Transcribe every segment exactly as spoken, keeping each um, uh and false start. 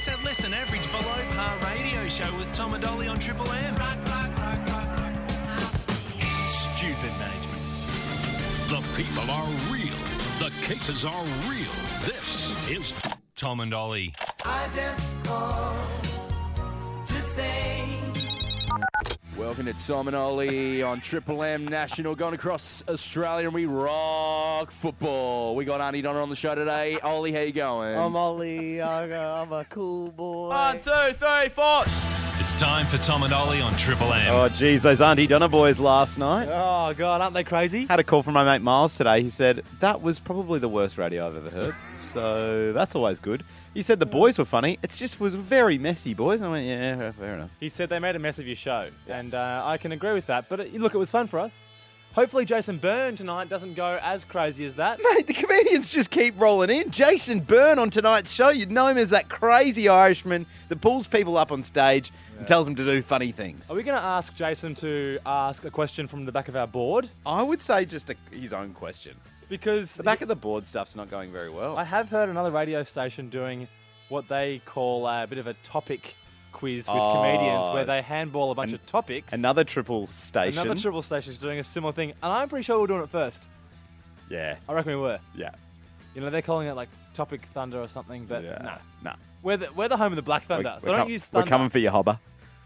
It's a less than average below par radio show with Tom and Dolly on Triple M. Rock, rock, rock, rock, rock. Stupid management. The people are real. The cases are real. This is Tom and Ollie. I just called to say. Welcome to Tom and Ollie on Triple M National, going across Australia, and we rock football. We got Auntie Donna on the show today. Ollie, how you going? I'm Ollie. I'm a cool boy. One, two, three, four. It's time for Tom and Ollie on Triple M. Oh, geez, those Auntie Donna boys last night. Oh, God, aren't they crazy? Had a call from my mate Miles today. He said, that was probably the worst radio I've ever heard. So that's always good. He said the boys were funny. It just was very messy, boys. And I went, yeah, fair enough. He said they made a mess of your show, and uh, I can agree with that. But uh, look, it was fun for us. Hopefully Jason Byrne tonight doesn't go as crazy as that. Mate, the comedians just keep rolling in. Jason Byrne on tonight's show. You'd know him as that crazy Irishman that pulls people up on stage yeah. and tells them to do funny things. Are we going to ask Jason to ask a question from the back of our board? I would say just a, his own question. Because the back he, of the board stuff's not going very well. I have heard another radio station doing what they call a bit of a topic quiz with oh, comedians, where they handball a bunch an, of topics. Another triple station. Another triple station is doing a similar thing, and I'm pretty sure we're doing it first. Yeah. I reckon we were. Yeah. You know, they're calling it like Topic Thunder or something, but yeah. no. No. Nah. We're the, we're the home of the Black Thunder, we're, so we're don't com- use Thunder. We're coming for you, Hobber.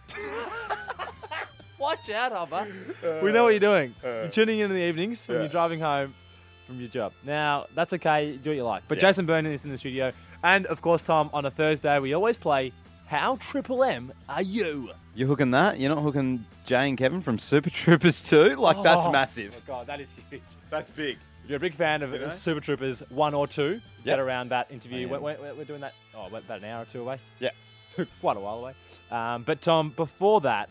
Watch out, Hobber. Uh, we know what you're doing. Uh, you're tuning in in the evenings when yeah. you're driving home from your job. Now, that's okay. Do what you like. But yeah. Jason Byrne is in the studio. And, of course, Tom, on a Thursday, we always play How Triple M Are You? You're hooking that? You're not hooking Jay and Kevin from Super Troopers too? Like, oh, that's massive. Oh, my God, that is huge. That's big. If you're a big fan of you know? Super Troopers one or two, yep. get around that interview. We're, we're, we're doing that, oh, about an hour or two away. Yeah. Quite a while away. Um, but, Tom, before that,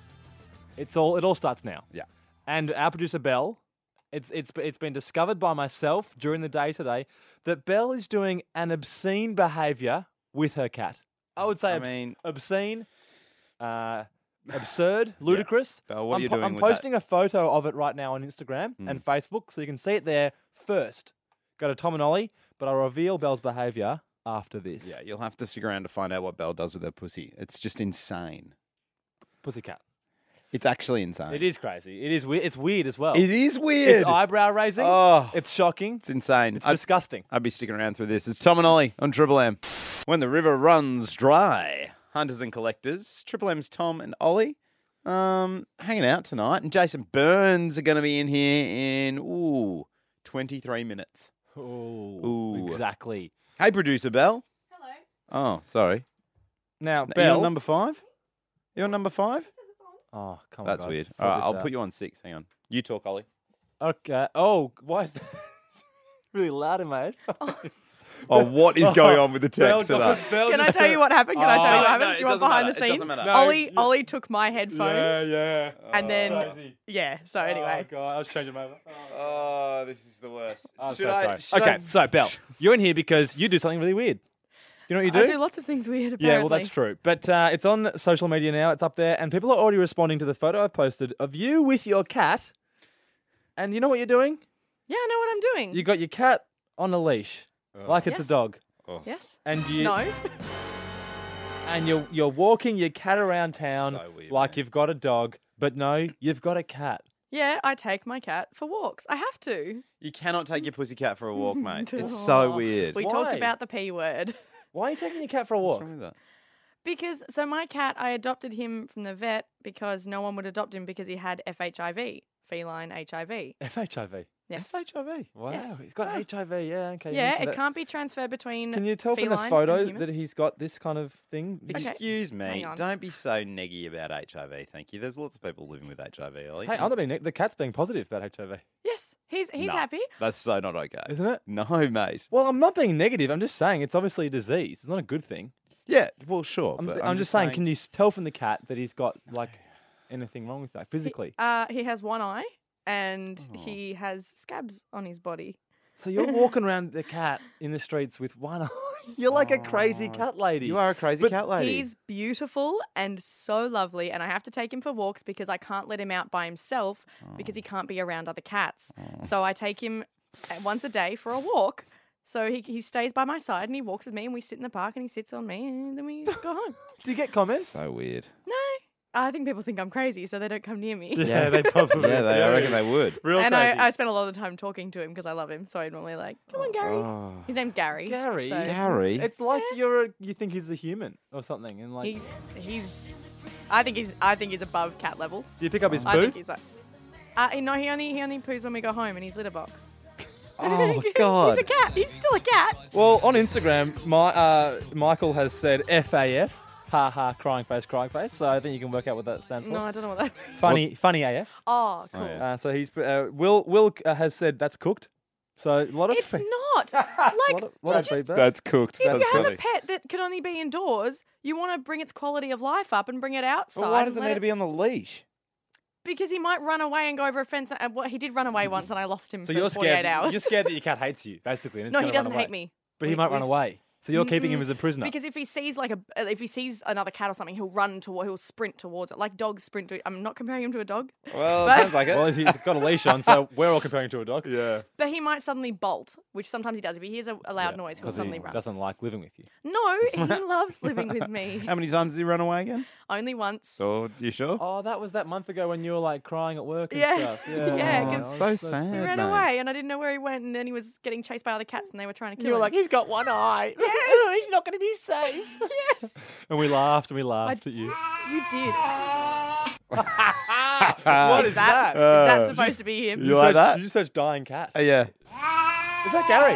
it's all it all starts now. Yeah. And our producer, Belle, it's it's it's been discovered by myself during the day today that Belle is doing an obscene behaviour with her cat. I would say I obs- mean, obscene, uh, absurd, ludicrous. Yeah. Belle, what I'm are you po- doing I'm with posting that? a photo of it right now on Instagram mm. and Facebook, so you can see it there first. Go to Tom and Ollie, but I'll reveal Belle's behaviour after this. Yeah, you'll have to stick around to find out what Belle does with her pussy. It's just insane. Pussycat. It's actually insane. It is crazy. It is weird. It's weird as well. It is weird. It's eyebrow raising. Oh, it's shocking. It's insane. It's I'd, disgusting. I'd be sticking around through this. It's Tom and Ollie on Triple M. When the river runs dry, hunters and collectors. Triple M's Tom and Ollie um, hanging out tonight. And Jason Burns are going to be in here in, ooh, twenty-three minutes. Ooh, ooh. Exactly. Hey, producer Belle. Hello. Oh, sorry. Now, Are Belle. you on number five? You on number five? Oh, come on, That's guys. weird. Sort All right, this I'll out. put you on six. Hang on. You talk, Ollie. Okay. Oh, why is that? It's really loud in my headphones. Oh, what is going on with the Belle text today? goes- Belle Can I just tell turned- you what happened? Can I tell you Oh, what no, happened? it Do you want doesn't behind matter. the It scenes? doesn't matter. No, Ollie, you- Ollie took my headphones. Yeah, And Oh, then, crazy. yeah, so anyway. Oh, God, I was changing my... Oh, this is the worst. I'm Should so I- sorry. should Okay, I- so, Belle, you're in here because you do something really weird. You know what you do? I do lots of things weird, apparently. Yeah, well, that's true. But uh, it's on social media now. It's up there. And people are already responding to the photo I've posted of you with your cat. And you know what you're doing? Yeah, I know what I'm doing. You got your cat on a leash, like it's Yes. a dog. Yes? And you No? and you're you're walking your cat around town So weird, like mate. you've got a dog, but no, you've got a cat. Yeah, I take my cat for walks. I have to. You cannot take your pussycat for a walk, mate. It's so Aw. weird. We talked Why? about the P word. Why are you taking your cat for a What's walk? wrong with that? Because, so my cat, I adopted him from the vet because no one would adopt him because he had F H I V, feline H I V. F H I V. Yes. F H I V. Wow, Yes. he's got H I V. Yeah, okay. you Yeah, mentioned it that. can't be transferred between Can you tell from the feline photo and human. that he's got this kind of thing? Okay. Excuse me. Hang on. Don't be so neggy about H I V, thank you. There's lots of people living with H I V, Ollie. Hey, I'm not being Nick. The cat's being positive about H I V, Yes, he's he's No. happy. That's so not okay. isn't it? No, mate. Well, I'm not being negative. I'm just saying it's obviously a disease. It's not a good thing. Yeah, well, sure. I'm, but I'm, just saying, can you s- tell from the cat that he's got like anything wrong with that physically? Uh, he has one eye and Oh. he has scabs on his body. So you're walking around the cat in the streets with one eye. You're like a crazy cat lady. You are a crazy But cat lady. He's beautiful and so lovely, and I have to take him for walks because I can't let him out by himself because he can't be around other cats. So I take him uh, once a day for a walk So he he stays by my side and he walks with me and we sit in the park and he sits on me and then we go home. Do you get comments? So weird. No, I think people think I'm crazy, so they don't come near me. Yeah, they probably Yeah, they, do. I reckon they would. Real and crazy. I, I spend a lot of the time talking to him because I love him. So I normally like, come on, Gary. Oh. His name's Gary. Gary? so Gary. It's like you're a, you think he's a human or something, and like, He, he's. I think he's. I think he's above cat level. do you pick up his I poo? think he's like. Uh, no, he only he only poos when we go home in his litter box. Oh, He's God. a cat. He's still a cat. Well, on Instagram, my uh, Michael has said F A F, ha ha, crying face, crying face. So I think you can work out what that stands for. No, I don't know what that. Funny, funny A F. Oh, cool. Uh, so he's uh, Will. Will uh, has said that's cooked. So a lot of It's fe- not. lot Like, of, lot of just- feedback. That's cooked. if That's you have funny. a pet that can only be indoors, you want to bring its quality of life up and bring it outside. Well, why does and it let need to be on the leash? Because he might run away and go over a fence. And, well, he did run away once, and I lost him so for you're forty-eight scared. hours. You're scared that your cat hates you, basically. And it's no, he gonna run doesn't away. hate me. But he We- might run we- away. So you're keeping him Mm-mm. as a prisoner. Because if he sees like a, if he sees another cat or something, he'll run to, he'll sprint towards it, like dogs sprint to. I'm not comparing him to a dog, Well, But- it sounds like it. well, he's he's got a leash on, so we're all comparing him to a dog. yeah. but he might suddenly bolt, which sometimes he does. If he hears a, a loud noise, he'll Because suddenly he run. doesn't like living with you. No, he loves living with me. How many times did he run away again? Only once. Oh, you sure? Oh, that was that month ago when you were like crying at work and Yeah. stuff. Yeah, Yeah, 'cause- Oh, So it's sad. He ran mate. away, and I didn't know where he went, and then he was getting chased by other cats, and they were trying to kill You were him. like, he's got one eye. Yes. he's not going to be safe. yes, And we laughed and we laughed at you. you did. What is is that? that? Is Uh, that supposed to be him? you like search, that? Did you search dying cat? Uh, yeah. Is that Gary?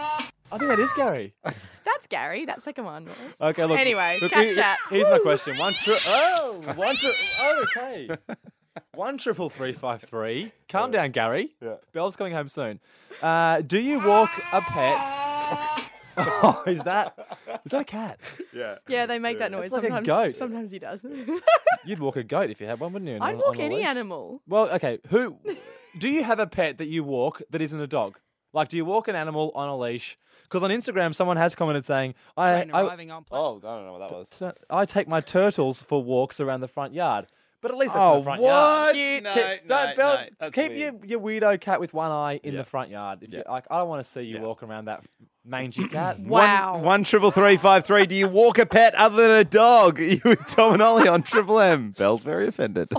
I think that is Gary. That's Gary. That second one was. Okay, look. Anyway, look, cat here- chat. Here's my question. One tri- Oh, one tri- Oh, okay. One triple three five three. Calm down, Gary. Yeah. Bell's coming home soon. Uh, do you walk a pet? Oh, is that is that a cat? Yeah. Yeah, they make that noise It's like a sometimes. goat. Sometimes he does. You'd walk a goat if you had one, wouldn't you? I'd On- walk on a any leash? animal. Well, okay. Who do you have a pet that you walk that isn't a dog? Like, do you walk an animal on a leash? Because on Instagram, someone has commented saying, "I, I, arriving on plane. Oh, I don't know what that was. t- I take my turtles for walks around the front yard." But at least that's Oh, in the front what? yard. Cute. No, Keep, no, don't, Bell, no, that's keep weird. your, your weirdo cat with one eye in Yeah. the front yard. If Yeah. you like, I don't want to see you Yeah. walking around that mangy cat. Wow. One, one triple three five three. Do you walk a pet other than a dog? You with Tom and Ollie on Triple M. Bell's very offended.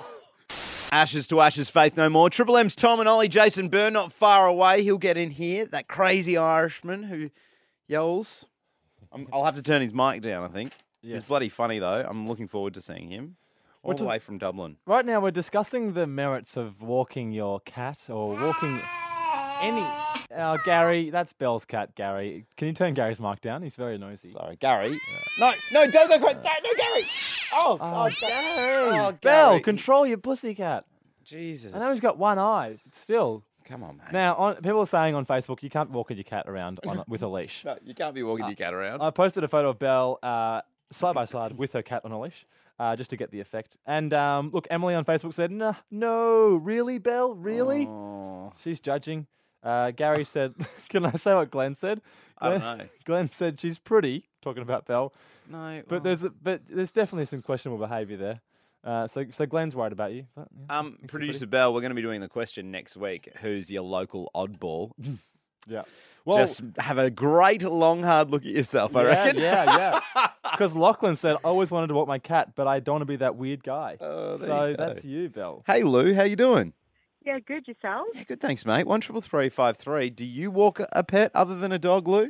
Ashes to ashes, faith no more. Triple M's Tom and Ollie. Jason Byrne not far away. He'll get in here. That crazy Irishman who yells. I'm, I'll have to turn his mic down, I think. Yes. He's bloody funny, though. I'm looking forward to seeing him. All We're the to- way from Dublin. Right now, we're discussing the merits of walking your cat or walking any. Oh, Gary, that's Bell's cat, Gary. Can you turn Gary's mic down? He's very noisy. Sorry, Gary. No, no, don't go crazy. Don't, no, Gary. Oh, Oh, oh, Gary. Oh, Bell, Gary. control your pussy cat. Jesus. I know he's got one eye. Still. Come on, mate. Now, on, people are saying on Facebook you can't walk your cat around on, a- with a leash. No, you can't be walking your cat around. I posted a photo of Belle uh, side by side with her cat on a leash, uh, just to get the effect. And um, look, Emily on Facebook said, "No, no, really, Belle, really?" Oh, She's judging. Uh, Gary said, "Can I say what Glenn said?" I don't Glenn, know. Glenn said she's pretty, talking about Belle, No. but there's a, but there's definitely some questionable behaviour there. Uh, so so Glenn's worried about you. But, yeah, Um, thinks you're Producer pretty. Bell, we're going to be doing the question next week. Who's your local oddball? Yeah. Well, Just have a great long hard look at yourself, I yeah, reckon. Yeah, yeah. Because Lachlan said, "I always wanted to walk my cat, but I don't want to be that weird guy." Oh, there so you go. that's you, Belle. Hey Lou, how you doing? Yeah, good yourself. Yeah, good, thanks, mate. One triple three five three. Do you walk a- a pet other than a dog, Lou?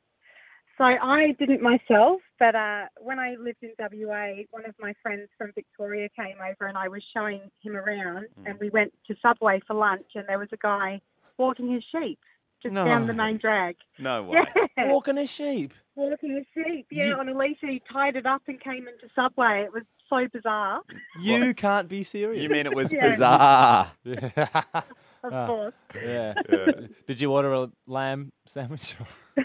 So I didn't myself, but uh, when I lived in W A, one of my friends from Victoria came over and I was showing him around Mm. and we went to Subway for lunch and there was a guy walking his sheep just No. down the main drag. No way. Yeah, Walking a sheep. walking his sheep, yeah, You- on a leash. He tied it up and came into Subway. It was so bizarre, You can't be serious. You mean it was Yeah. bizarre? Yeah. of Ah. course. yeah. Did you order a lamb sandwich?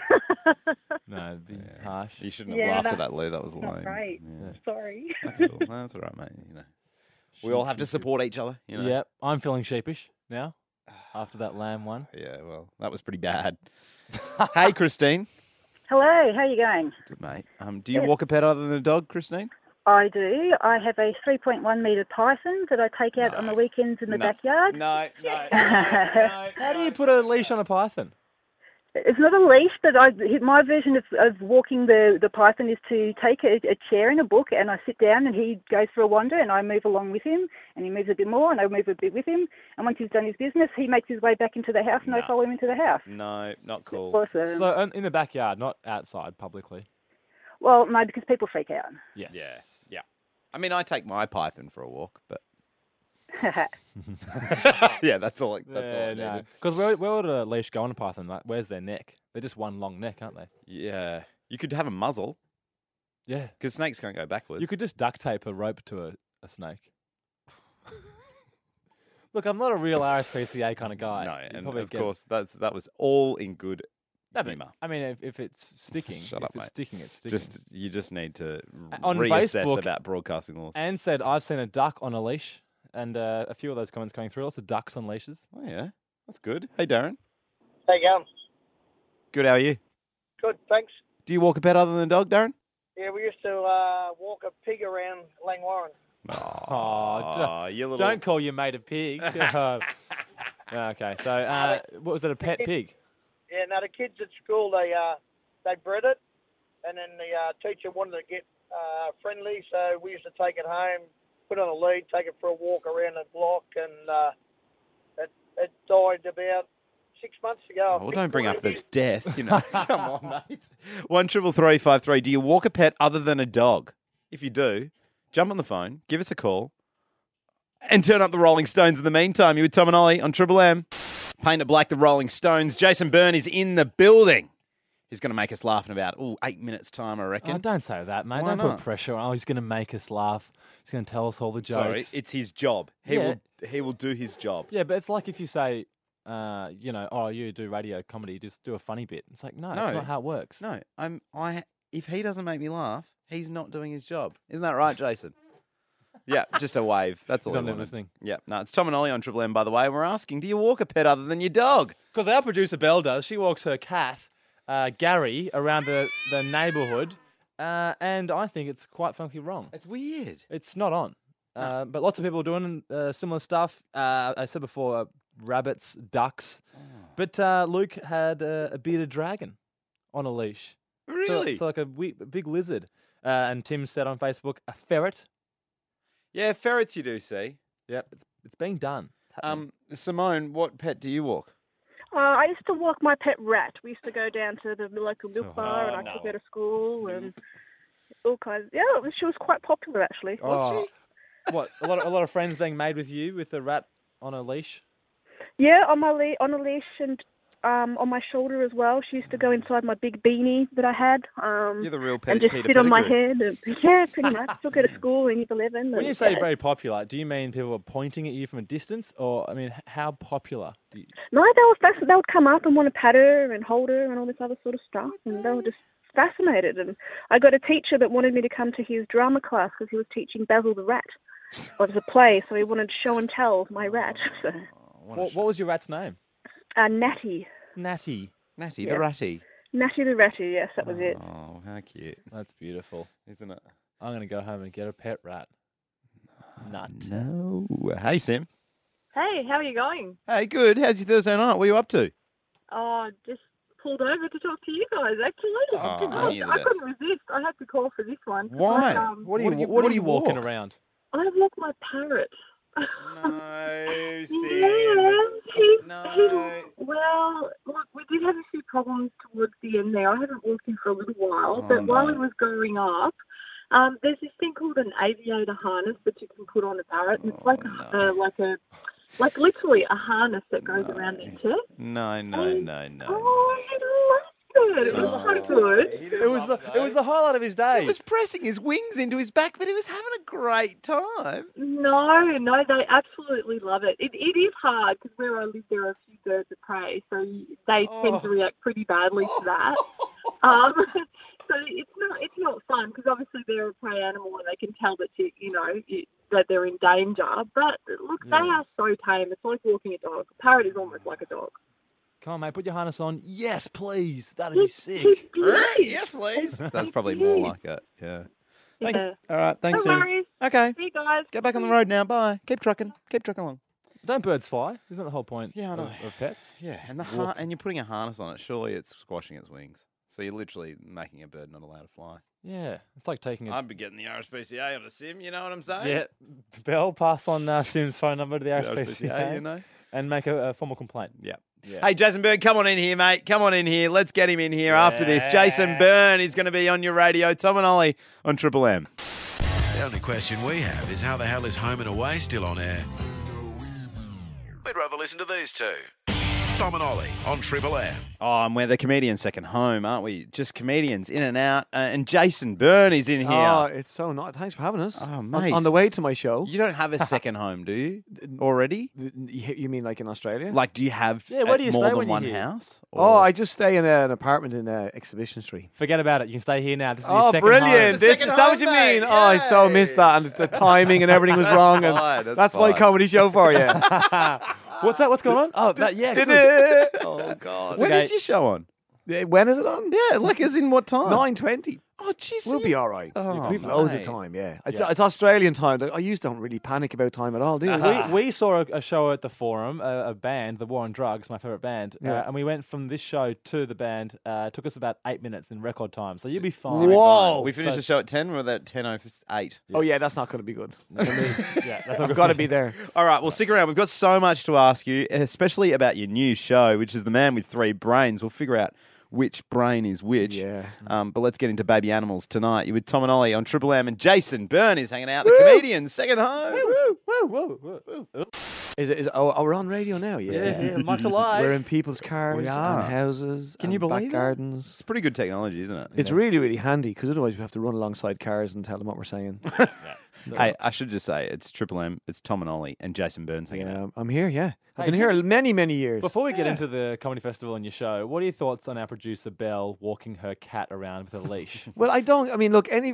no, it'd be harsh. You shouldn't have Yeah, laughed at that- that, Lou. That was lame. Not great. Yeah. Sorry. That's cool. No, that's all right, mate. You know, we all have to support each other. You know. Yep, I'm feeling sheepish now after that lamb one. Yeah. Well, that was pretty bad. Hey, Christine. Hello, how are you going? Good, mate. Um, do you walk a pet other than a dog, Christine? I do. I have a three point one metre python that I take out on the weekends in the No. backyard. No, no, no, How do you put a leash on a python? It's not a leash, but I, my version of, of walking the, the python is to take a, a chair and a book, and I sit down, and he goes for a wander, and I move along with him, and he moves a bit more, and I move a bit with him. And once he's done his business, he makes his way back into the house, and No. I follow him into the house. No, not cool. Awesome. So in- in the backyard, not outside publicly. Well, no, because people freak out. Yes. Yeah, yeah. I mean, I take my python for a walk, but yeah, that's all. I- That's all. I no. needed. Because where, where would a leash go on a python? Like, where's their neck? They're just one long neck, aren't they? Yeah, you could have a muzzle Yeah. because snakes can't go backwards. You could just duct tape a rope to a, a snake. Look, I'm not a real R S P C A kind of guy. no, You and probably of get- course that's that was all in good No, but, humour. I mean, if, if it's sticking, Shut if up, it's mate. sticking, it's sticking. Just you just need to Uh, on reassess Facebook- about broadcasting laws. Anne said, I've seen a duck on a leash, and uh, a few of those comments coming through. Lots of ducks on leashes. Oh yeah, that's good. Hey Darren, How you going? good. How are you? Good, thanks. Do you walk a pet other than a dog, Darren? Yeah, we used to uh, walk a pig around Langwarren. Oh, you little. Don't call your mate a pig. Uh, okay, so uh, what was it, a pet pig? Yeah, now the kids at school, they uh, they bred it, and then the uh, teacher wanted to get uh, friendly, so we used to take it home, put it on a lead, take it for a walk around the block, and uh, it, it died about six months ago. Oh, well, don't bring up its death. You know, come on, mate. One triple three five three. Do you walk a pet other than a dog? If you do, jump on the phone, give us a call, and turn up the Rolling Stones. In the meantime, you with Tom and Ollie on Triple M. Paint it black, the Rolling Stones. Jason Byrne is in the building. He's going to make us laugh in about ooh, eight minutes' time, I reckon. Oh, don't say that, mate. Why don't not? put pressure on. Oh, he's going to make us laugh. He's going to tell us all the jokes. Sorry, it's his job. He Yeah. will. He will do his job. Yeah, but it's like if you say, uh, you know, oh, you do radio comedy, just do a funny bit. It's like, no, No. that's not how it works. No, I'm. I. If he doesn't make me laugh, he's not doing his job. Isn't that right, Jason? Yeah, just a wave. That's all. He's I not even wanted. listening. Yeah, no, it's Tom and Ollie on Triple M, by the way. We're asking, do you walk a pet other than your dog? Because our producer Belle does. She walks her cat, uh, Gary, around the, the neighbourhood, uh, and I think it's quite funky wrong. It's weird. It's not on. Uh, but lots of people are doing uh, similar stuff. Uh, I said before, uh, rabbits, ducks. But uh, Luke had uh, a bearded dragon on a leash. So Really? it's like a, wee, a big lizard. Uh, and Tim said on Facebook, a ferret. Yeah, ferrets you do see. Yep, it's, it's being done. It's happening. Um, Simone, what pet do you walk? Uh, I used to walk my pet rat. We used to go down to the local milk Oh, bar, and I no. took her to school, and all kinds. Yeah, it was, she was quite popular actually. Oh, what? A lot of a lot of friends being made with you with a rat on a leash. Yeah, on my le- on a leash and um, on my shoulder as well. She used to go inside my big beanie that I had. Um, You're the real pet. and just Peter sit on my Pettigrew. head. And, yeah, pretty much. Took her to school in year eleven. When and, you say yeah. very popular, do you mean people were pointing at you from a distance, or I mean, h- how popular? Do you... No, they were fasc- they would come up and want to pat her and hold her and all this other sort of stuff, and they were just fascinated. And I got a teacher that wanted me to come to his drama class because he was teaching Basil the Rat. It was a play, so he wanted to show and tell my rat. So, What, what was your rat's name? uh, Natty, Natty. Natty, Yeah. the ratty. Natty the Ratty. Yes, that was it. Oh, how cute. That's beautiful. Isn't it? I'm gonna go home and get a pet rat. Nut. No. Hey, Sim. Hey, how are you going? Hey, good. How's your Thursday night? What are you up to? Oh, just pulled over to talk to you guys, actually. Oh, good I, on you, the I best. couldn't resist. I had to call for this one. Why? Um, What are you? What do you- What, what are do you you walking walk? around? I walk my parrot. No, Sim. Yeah, he, No. he, well, look, we did have a few problems towards the end there. I haven't walked him for a little while, Oh, but while no. he was growing up, um, there's this thing called an aviator harness that you can put on a parrot, and it's like a, Oh, no. uh, like a, like literally a harness that goes around their chest. No, no, no, no. Oh, he loved it. It was so good. It was the it was the highlight of his day. He was pressing his wings into his back, but he was having a great time. No, no, they absolutely love it. It, it is hard because where I live there are a few birds of prey, so they tend to react pretty badly to that. Um, so it's not it's not fun because obviously they're a prey animal and they can tell that you you know you, that they're in danger. But look, they are so tame. It's like walking a dog. A parrot is almost like a dog. Come on, mate, put your harness on. Yes, please. That'd be sick. Yes, please. That's probably more like it. Yeah. Thanks. Yeah. All right. Thanks, No Sim. worries. Okay. See you guys. Get back on the road now. Bye. Keep trucking. Keep trucking along. Don't birds fly? Isn't that the whole point Yeah, I of, know. of pets? Yeah, and the Walk- har- and you're putting a harness on it. Surely it's squashing its wings. So you're literally making a bird not allowed to fly. Yeah, it's like taking a... I'd be getting the R S P C A on a sim. You know what I'm saying? Yeah, Bell, pass on uh, Sim's phone number to the R The S P C A, R S P C A, you know? and make a, a formal complaint. Yeah. Yeah. Hey, Jason Byrne, come on in here, mate. Come on in here. Let's get him in here after this. Jason Byrne is going to be on your radio. Tom and Ollie on Triple M. The only question we have is how the hell is Home and Away still on air? We'd rather listen to these two. Tom and Ollie on Triple M. Oh, and we're the comedian's second home, aren't we? Just comedians in and out. Uh, and Jason Byrne is in here. Oh, it's so nice. Thanks for having us. Oh, On- mate. On, the way to my show. You don't have a second home, do you? Already? You you mean like in Australia? Like, do you have Yeah, where uh, do you more stay than when you're one here? house? Oh, I just stay in a, an apartment in uh, Exhibition Street. Forget about it. You can stay here now. This is your Oh, second brilliant. home. This, is that what you mean? Oh, I so missed that. And the timing and everything was That's wrong. And fine, that's that's my fine. comedy show for you. What's that? What's going on? Oh, that, yeah. Did good. it? Oh, God. It's When okay. is your show on? Yeah, When is it on? Yeah, like as in what time? nine twenty. Oh, jeez. We'll be all right. Oh, We've loads of mate. time, yeah. It's, Yeah. it's Australian time. Like, I used to don't really panic about time at all, do you? We, we saw a, a show at the Forum, a, a band, the War on Drugs, my favourite band, Yeah. uh, and we went from this show to the band. Uh, it took us about eight minutes in record time, so you'll be fine. Whoa. We finished So- the show at ten. We're at ten oh eight. Oh, yeah, that's not going to be good. Yeah, that's not I've good got to for be you. there. All right, well, stick around. We've got so much to ask you, especially about your new show, which is The Man with Three Brains. We'll figure out which brain is which. Yeah. Um, but let's get into baby animals tonight. You're with Tom and Ollie on Triple M, and Jason Byrne is hanging out, the comedian, second home. Woo, woo, woo, woo. Is it? Is it, oh, oh, we're on radio now. Yeah, Yeah, yeah, much alive. We're in people's cars We are. and houses. Can and you believe back it? gardens? It's pretty good technology, isn't it? It's really, really handy because otherwise we have to run alongside cars and tell them what we're saying. Hey, I should just say it's Triple M, it's Tom and Ollie, and Jason Byrne's hanging out. Yeah, I'm here. Yeah, I've Hey, been here many, many years. Before we get into the comedy festival and your show, what are your thoughts on our producer Belle walking her cat around with a leash? Well, I don't. I mean, look, any.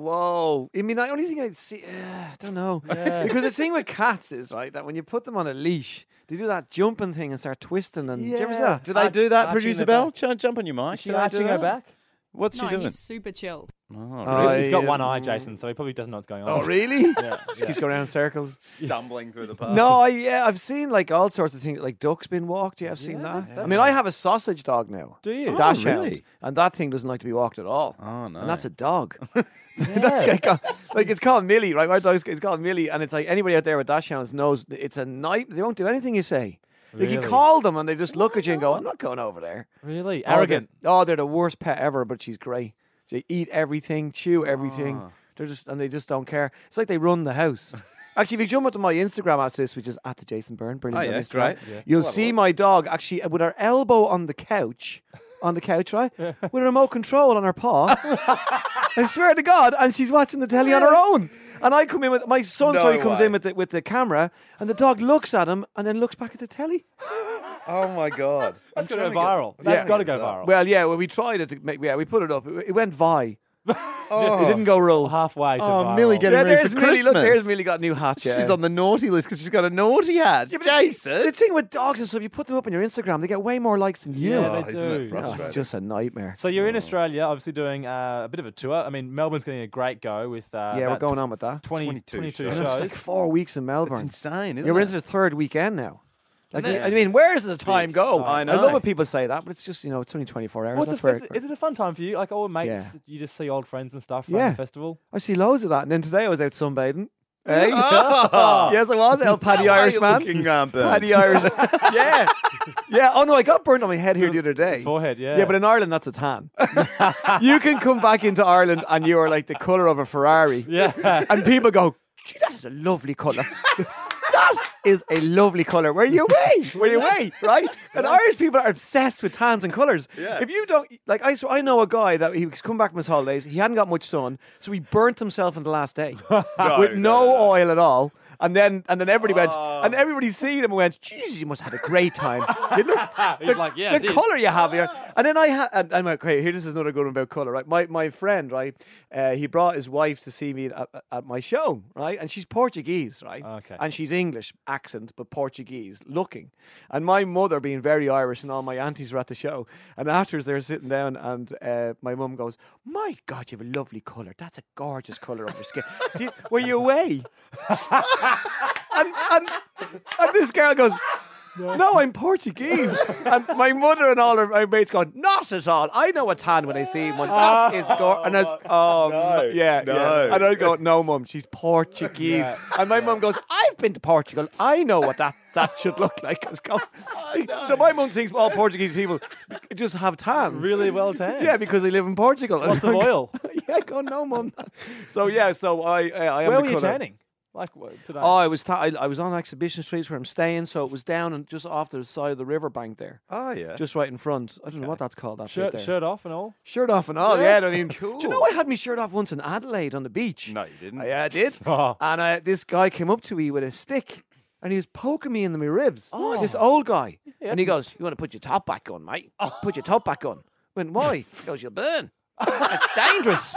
Whoa. I mean, the only thing I see. Uh, I don't know. Yeah. Because the thing with cats is right that when you put them on a leash, they do that jumping thing and start twisting. And do you ever see that? Do they do that, Arching producer their Bell? back. Ch- Jump on your mic. Is she Do they do arching her that? back? What's no, she doing? he's super chill. Oh, Oh, He's got yeah. one eye, Jason, so he probably doesn't know what's going on. Oh, really? Yeah. Just keeps going around in circles. stumbling through the park. No, I yeah, I've seen like all sorts of things, like ducks being walked. Yeah, I've seen Yeah, that. that's I mean, I have a sausage dog now. Do you? Oh, Dash really? hound, and that thing doesn't like to be walked at all. Oh, no. And that's a dog. Yeah. That's like, uh, like it's called Millie, right? My dog's it's called Millie, and it's like anybody out there with dash hounds knows it's a night. They won't do anything you say. Like you Really? call them and they just look at you and go, "I'm not going over there." Really? Oh, they're- Arrogant. Oh, they're the worst pet ever, but she's great. They eat everything, chew everything. Oh. They're just and they just don't care. It's like they run the house. Actually, if you jump onto my Instagram after this, which is at the Jason Byrne, brilliant. Oh, on yeah, Instagram, great. Yeah. You'll Well, see well. my dog actually with her elbow on the couch, on the couch, right, with a remote control on her paw. I swear to God, and she's watching the telly on her own. And I come in with my son, so No he comes way. in with the with the camera, and the dog looks at him and then looks back at the telly. Oh, my God. That's got to trying go to get- viral. That's Yeah. got to go viral. Well, yeah, well, we tried it to make, yeah, we put it up. It, it went vi. Oh. It didn't go roll. Halfway to Oh, viral. Millie getting Yeah, ready there's for Millie. Christmas. Look, there's Millie got a new hat. Yeah. She's on the naughty list because she's got a naughty hat. Yeah, but the thing- Jason. The thing with dogs and stuff, you put them up on your Instagram, they get way more likes than you. Yeah, Oh, they isn't it do. Oh, frustrating? it's just a nightmare. So you're in Australia, obviously doing uh, a bit of a tour. I mean, Melbourne's getting a great go with uh, yeah, we're about going on with that. twenty, twenty-two twenty-two shows. And it's shows. like four weeks in It's Melbourne. insane, isn't Yeah, we're it? into the third weekend now. Like, Isn't it? I mean, where does the time go? I I know. love when people say that, but it's just, you know, it's only twenty-four hours. What's That's the where festi- is it a fun time for you? Like all mates, Yeah. you just see old friends and stuff from Yeah. the festival? I see loads of that. And then today I was out sunbathing. Hey? Oh. Yes, I was. El Paddy How are you Irishman. looking, uh, burnt? Paddy Irish. yeah. Yeah. Oh, no, I got burnt on my head here the other day. Forehead, yeah. Yeah, but in Ireland, that's a tan. You can come back into Ireland and you are like the colour of a Ferrari. Yeah. And people go, gee, that is a lovely colour. That is a lovely colour. Where you away? Where you away? Right? And Irish people are obsessed with tans and colours. Yeah. If you don't, like, I, so I know a guy that he was come back from his holidays. He hadn't got much sun, so he burnt himself in the last day with no, no, no. oil at all. And then, and then everybody went, Oh. and everybody seen him and went, Jesus, you must have had a great time. You look, He's like, yeah, I the did. colour you have here. And then I had, and I'm like, okay, here, this is another good one about colour, right? My my friend, right, uh, he brought his wife to see me at, at my show, right? And she's Portuguese, right? Okay. And she's English accent, but Portuguese looking. And my mother being very Irish, and all my aunties were at the show. And afterwards, they were sitting down, and uh, my mum goes, my God, you have a lovely colour. That's a gorgeous colour of your skin. Do you, were you away? and, and, and this girl goes, no, I'm Portuguese. And my mother and all her my mates going, not at all. I know a tan when I see one. That is gore. And I was, oh, No, yeah, no. yeah. And I go, no, mum, she's Portuguese. Yeah. And my mum goes, I've been to Portugal. I know what that, that should look like. I was going, see, so my mum thinks all Portuguese people just have tans. Really well tanned. Yeah, because they live in Portugal. Lots of oil. Yeah, I go, no, mum. So, yeah, so I, I, I am Where the were you colour. tanning? Like what, today? Oh, I was ta- I, I was on Exhibition Street where I'm staying, so it was down and just off the side of the riverbank there. Oh, yeah. Just right in front. I don't know what that's called. That bit shirt, there. shirt off and all. Shirt off and all. Yeah. Yeah, I mean, Cool. do you know I had my shirt off once in Adelaide on the beach? No, you didn't. Uh, yeah, I did. Oh. And uh, this guy came up to me with a stick, and he was poking me in my ribs. Oh. This old guy, Yeah. and he goes, "You want to put your top back on, mate? Put your top back on." I went, "Why?" He goes, "You'll burn. It's dangerous."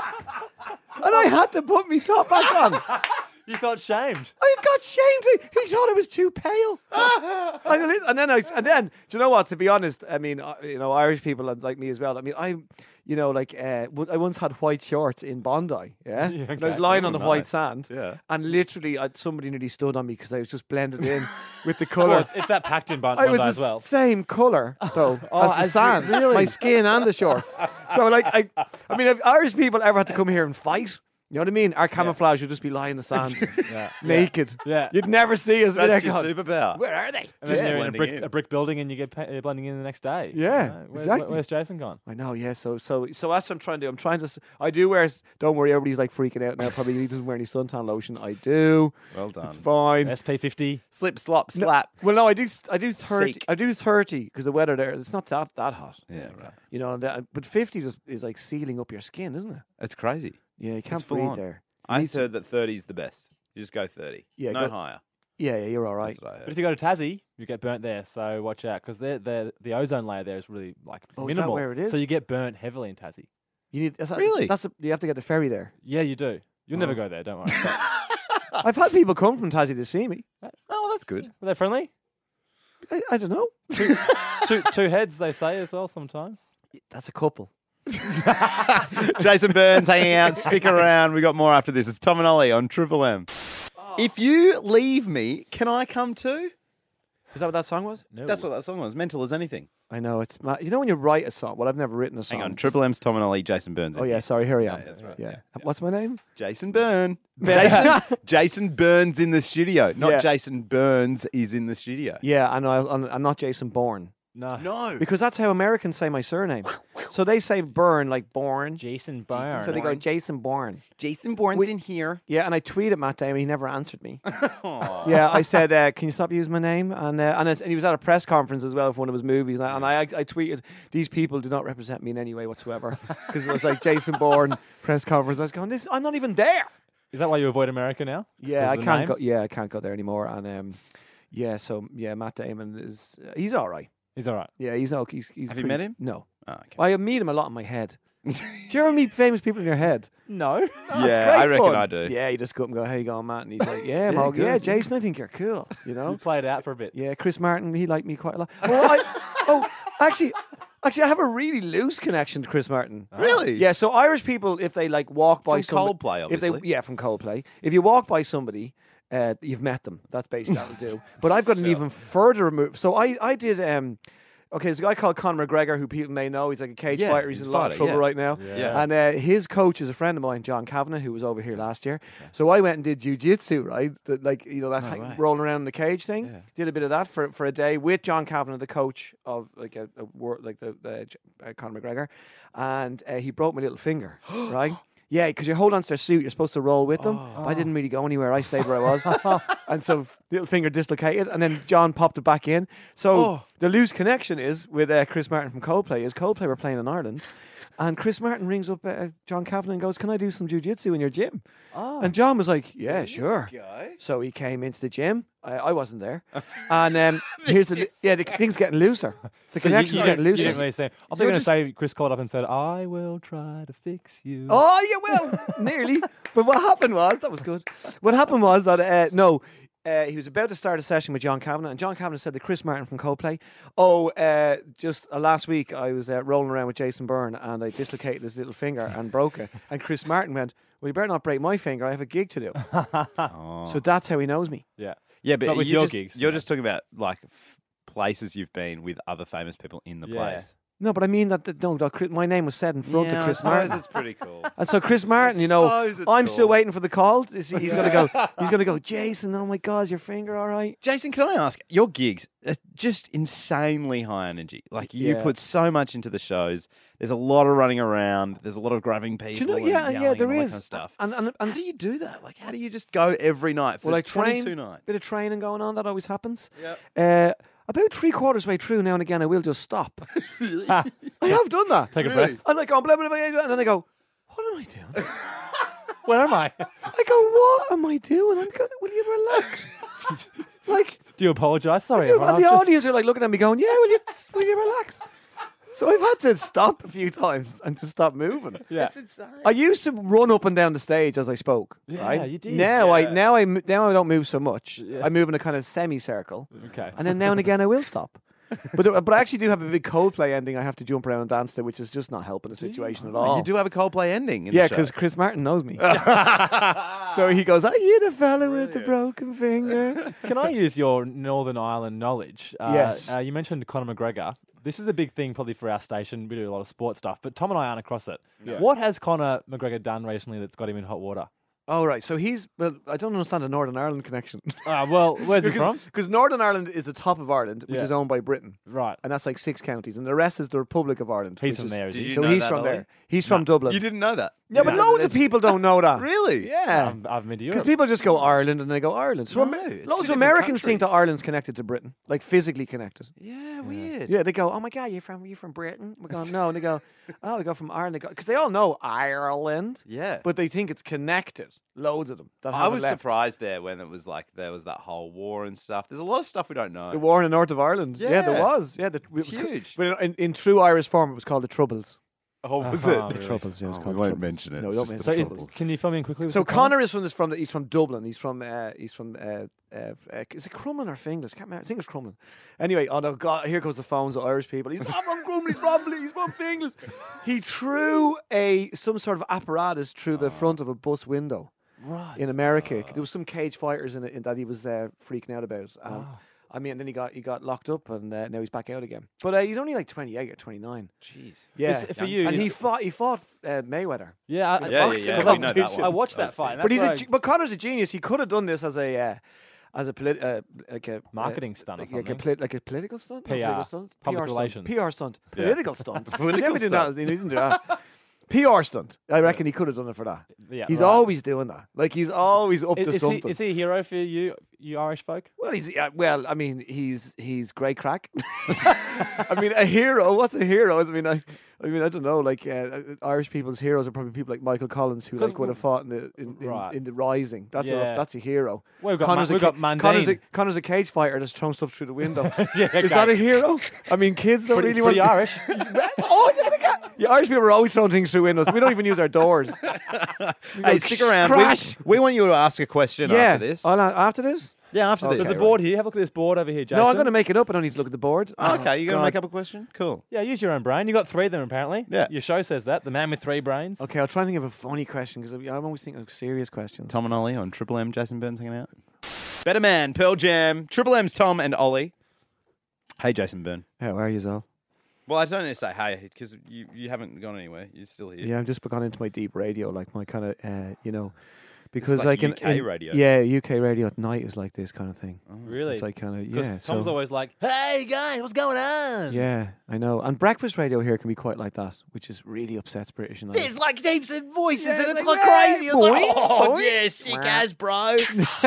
And I had to put my top back on. You felt shamed. I got shamed. He thought I was too pale. and, li- and then I, and then, do you know what? To be honest, I mean, uh, you know, Irish people are like me as well. I mean, I, you know, like uh, w- I once had white shorts in Bondi. Yeah, Yeah, and I was okay. lying Oh, on the nice. white sand. Yeah. and literally, I, somebody nearly stood on me because I was just blended in with the Well, colour. it's, it's that packed in Bond, I was Bondi as the well. same colour though Oh, as the as sand, really? my skin and the shorts. So like, I, I mean, have Irish people ever had to come here and fight? You know what I mean? Our camouflage would just be lying in the sand, Yeah. naked. Yeah. You'd never see us. That's We'd your go, superpower. where are they? And then Just you're in a blending brick, in. a brick building and you get pa- uh, blending in the next day. Yeah, You know? Where- exactly. where- where's Jason gone? I know, yeah. So, so, so that's what I'm trying to do. I'm trying to. s- I do wear. s- Don't worry, everybody's like freaking out now. Probably he doesn't wear any suntan lotion. I do. Well done. It's fine. S P fifty. Slip, slop, No- slap. well, no, I do. s- I do thirty. Seek. I do thirty because the weather there. It's not that that hot. Yeah, right. You know, and that, but fifty just is like sealing up your skin, isn't it? It's crazy. Yeah, you can't full breathe on. there. I heard that thirty is the best. You just go thirty. Yeah, no go- higher. Yeah, yeah, you're all right. That's what I But heard. if you go to Tassie, you get burnt there. So watch out because the the ozone layer there is really like Oh, is that minimal. where it is? So you get burnt heavily in Tassie. You need that's, Really? That's a, you have to get the ferry there. Yeah, you do. You'll Oh. never go there. Don't worry. But- I've had people come from Tassie to see me. Oh, well, that's good. Were they friendly? I, I don't know. Two, two, two heads, they say as well sometimes. That's a couple. Jason Burns hanging out. Stick around. We got more after this. It's Tom and Ollie on Triple M. If you leave me, can I come too? Is that what that song was? No. That's what that song was. Mental as anything. I know it's. ma- You know when you write a song. Well, I've never written a song. Hang on. Triple M's Tom and Ollie. Jason Burns. Oh in yeah, here. sorry. Here I am. Yeah, that's right. Yeah. Yeah. What's my name? Jason Byrne. Jason, Jason Burns in the studio. Not Yeah. Jason Burns is in the studio. Yeah, and I, I'm I'm not Jason Bourne No. No. because that's how Americans say my surname. So they say Byrne like Bourne. Jason Byrne. So they go Jason Bourne. Jason Bourne's We- in here. Yeah, and I tweeted Matt Damon. He never answered me. Yeah, I said, uh, "Can you stop using my name?" And uh, and, it's, and he was at a press conference as well for one of his movies. And I, and I, I tweeted, "These people do not represent me in any way whatsoever," because it was like Jason Bourne press conference. I was going, "This, I'm not even there." Is that why you avoid America now? Yeah, Because I of the can't name? go. Yeah, I can't go there anymore. And um, yeah, so yeah, Matt Damon is uh, he's all right. He's all right. Yeah, he's okay. He's, he's Have you pretty- met him? No, Oh, okay. I meet him a lot in my head. Do you ever meet famous people in your head? No. That's Yeah, great I reckon fun. I do. Yeah, you just go up and go, "How you going, Matt?" And he's like, "Yeah, Yeah, Mo, good. yeah, Jason, I think you're cool." You know? You play it out for a bit. Yeah, Chris Martin, he liked me quite a lot. Oh, I, oh actually, actually, I have a really loose connection to Chris Martin. Really? Yeah. So Irish people, if they like walk by From somebody, Coldplay, if they obviously. yeah, from Coldplay, if you walk by somebody. Uh, you've met them. That's basically that will do. But I've got an even further remove. So I, I did. Um, okay, there's a guy called Conor McGregor who people may know. He's like a cage Yeah, fighter. He's, he's in a a lot of fighter, trouble yeah. right now. Yeah. And uh, his coach is a friend of mine, John Kavanagh, who was over here last year. So I went and did jujitsu, right? The, like you know that No hang- way. rolling around in the cage thing. Yeah. Did a bit of that for for a day with John Kavanagh, the coach of like a, a wor- like the, the uh, Conor McGregor, and uh, he broke my little finger, right? Yeah, because you hold on to their suit, you're supposed to roll with them. But I didn't really go anywhere. I stayed where I was. And so little finger dislocated. And then John popped it back in. So Oh. the loose connection is with uh, Chris Martin from Coldplay. Is Coldplay were playing in Ireland. And Chris Martin rings up uh, John Kavanagh and goes, "Can I do some jiu-jitsu in your gym?" Oh. And John was like, "Yeah, sure." So he came into the gym. I, I wasn't there. And um, here's the yeah, the thing's getting looser. The So you- connection's you, getting didn't- looser. You didn't really say. I thought you You're were going to just- say Chris called up and said, "I will try to fix you." Oh, yeah, well, nearly. But what happened was, that was good. What happened was that, uh, no, uh, he was about to start a session with John Kavanagh, and John Kavanagh said to Chris Martin from Coldplay, "Oh, uh, just uh, last week I was uh, rolling around with Jason Byrne, and I dislocated his little finger and broke it." And Chris Martin went, "Well, you better not break my finger. I have a gig to do." Oh. So that's how he knows me. Yeah. Yeah, but, But with you're your just, gigs, you're no. just talking about like f- places you've been with other famous people in the Yeah. place. No, but I mean that. that no, that Chris- my name was said in front Yeah, of I Chris suppose Martin. it's pretty cool. And so Chris Martin, you know, suppose it's I'm cool. still waiting for the call. Is he- He's gonna go. He's gonna go. Jason, oh my God, is your finger all right? Jason, can I ask, your gigs are just insanely high energy. Like, you Yeah. put so much into the shows. There's a lot of running around. There's a lot of grabbing people. Do you know? and Yeah, yelling yeah, and there all that is. kind of stuff. And, and, and How do you do that? Like, how do you just go every night for well, I train. twenty-two nights? Bit of training going on. That always happens. Yep. Uh, about three quarters way through, now and again, I will just stop. I have done that. Take a Really? breath. And I go blah blah blah, and then I go, what am I doing? Where am I? I go, what am I doing? I'm going, will you relax? Like, Do you apologise? Sorry, I do, everyone. and the I was just- audience are like looking at me going, yeah, will you, will you relax? So I've had to stop a few times and to stop moving. Yeah. It's insane. I used to run up and down the stage as I spoke. Yeah, right? you did. Now I Yeah. now I mo- now I don't move so much. Yeah. I move in a kind of semicircle, Okay. and then now and again I will stop. But there- but I actually do have a big Coldplay ending. I have to jump around and dance to, which is just not helping the situation at all. You do have a Coldplay ending in Yeah, the show. because Chris Martin knows me. So he goes, "Are you the fella with the broken finger?" Can I use your Northern Ireland knowledge? Uh, Yes. Uh, you mentioned Conor McGregor. This is a big thing probably for our station. We do a lot of sports stuff, but Tom and I aren't across it. Yeah. What has Conor McGregor done recently that's got him in hot water? Oh right, so he's. Well, I don't understand the Northern Ireland connection. Uh, well, where's he from? Because Northern Ireland is the top of Ireland, which Yeah. is owned by Britain, Right. and that's like six counties, and the rest is the Republic of Ireland. He's which from is- there, is Did he? you So know he's that, from Ollie? there. He's from Dublin. You didn't know that? Yeah, but loads of people don't know that. Really? Yeah. Um, I've been to Because Europe. people just go Ireland and they go Ireland. So No, Amer- it's two loads of different Americans think that countries. Ireland's connected to Britain, like physically connected. Yeah, weird. Yeah, they go, "Oh my God, you're from you from Britain?" We're going, "No," and they go, "Oh, we go from Ireland." Because they all know Ireland, Yeah. but they think it's connected. Loads of them. That I haven't was left. surprised there when it was like there was that whole war and stuff. There's a lot of stuff we don't know. The war in the north of Ireland. Yeah, there Yeah. was. Yeah, the, it It's was ca- huge. But in, in true Irish form, it was called the Troubles. Oh, was Oh, it? really? The Troubles. Yeah, it was Oh, we called won't Troubles. mention it. No, It's don't just mention So the is, Troubles. can you fill me in quickly? With So the Connor is from this from the, he's from Dublin. He's from uh, he's from uh, uh, uh, is it Crumlin or Finglas? Can't remember. I think it's Crumlin. Anyway, oh no, God, here goes the phones of Irish people. He's not from Crumlin. He's from he's from Finglas. He threw a some sort of apparatus through the front of a bus window Right. in America. There was some cage fighters in it in that he was uh, freaking out about. Um, Oh. I mean, then he got he got locked up, and uh, now he's back out again. But uh, he's only like twenty-eight or twenty-nine. Jeez. Yeah, Is- for you, and is- he fought he fought uh, Mayweather. Yeah, I, In a Yeah, yeah, boxing yeah, we know that competition. one. I watched That that fight. and But that's he's where a I- ge- but Connor's a genius. He could have done this as a uh, as a polit- uh, like a Marketing uh, stunt or like, like a something. polit- like a political stunt, Not P R, political stunt, public P R relations. stunt, P R stunt, Yeah. political stunt. Political Never did stunt. that. He didn't do that. P R stunt. I reckon he could have done it for that. Yeah, he's right. always doing that. Like he's always up Is, to is he, something. is he a hero for you, you Irish folk? Well, he's uh, well. I mean, he's he's great crack. I mean, a hero. What's a hero? I mean, I, I mean, I don't know. Like uh, Irish people's heroes are probably people like Michael Collins, who 'Cause like would have fought in the in, in, Right. in the Rising. That's Yeah. a that's a hero. Well, we've got Connor's Ma- a we've got ca- Connor's a, Mundane. Connor's a cage fighter that's thrown stuff through the window. Yeah, Is that a hero? I mean, kids don't Pretty, really it's pretty want. Irish. Oh, look at the yeah, Irish people are always throwing things through windows. We don't even use our doors. Hey, stick around. We, Crash. we want you to ask a question yeah. after this. Oh, no, after this? Yeah, after Okay. this. There's a board here. Have a look at this board over here, Jason. No, I'm going to make it up. I don't need to look at the board. Oh, okay, you're going to God. make up a question? Cool. Yeah, use your own brain. You got three of them apparently. Yeah. Your show says that. The man with three brains. Okay, I'll try and think of a funny question because I'm always thinking of serious questions. Tom and Ollie on Triple M. Jason Burns hanging out. Better Man, Pearl Jam. Triple M's Tom and Ollie. Hey, Jason Byrne. How are you, Zol? Well, I don't need to say hey because you, you haven't gone anywhere. You're still here. Yeah, I'm just gone into my deep radio, like my kind of, uh, you know, because like like, U K in, in- radio. Yeah, U K radio at night is like this kind of thing. Really? It's like kind of 'Cause yeah. Tom's so, always like, "Hey guys, what's going on?" yeah, I know. And breakfast radio here can be quite like that, which is really upsets British and Irish. There's like heaps of voices Yeah, and it's like, like "Hey, crazy. It's like, boy, oh, boy." yeah, sick as, bro.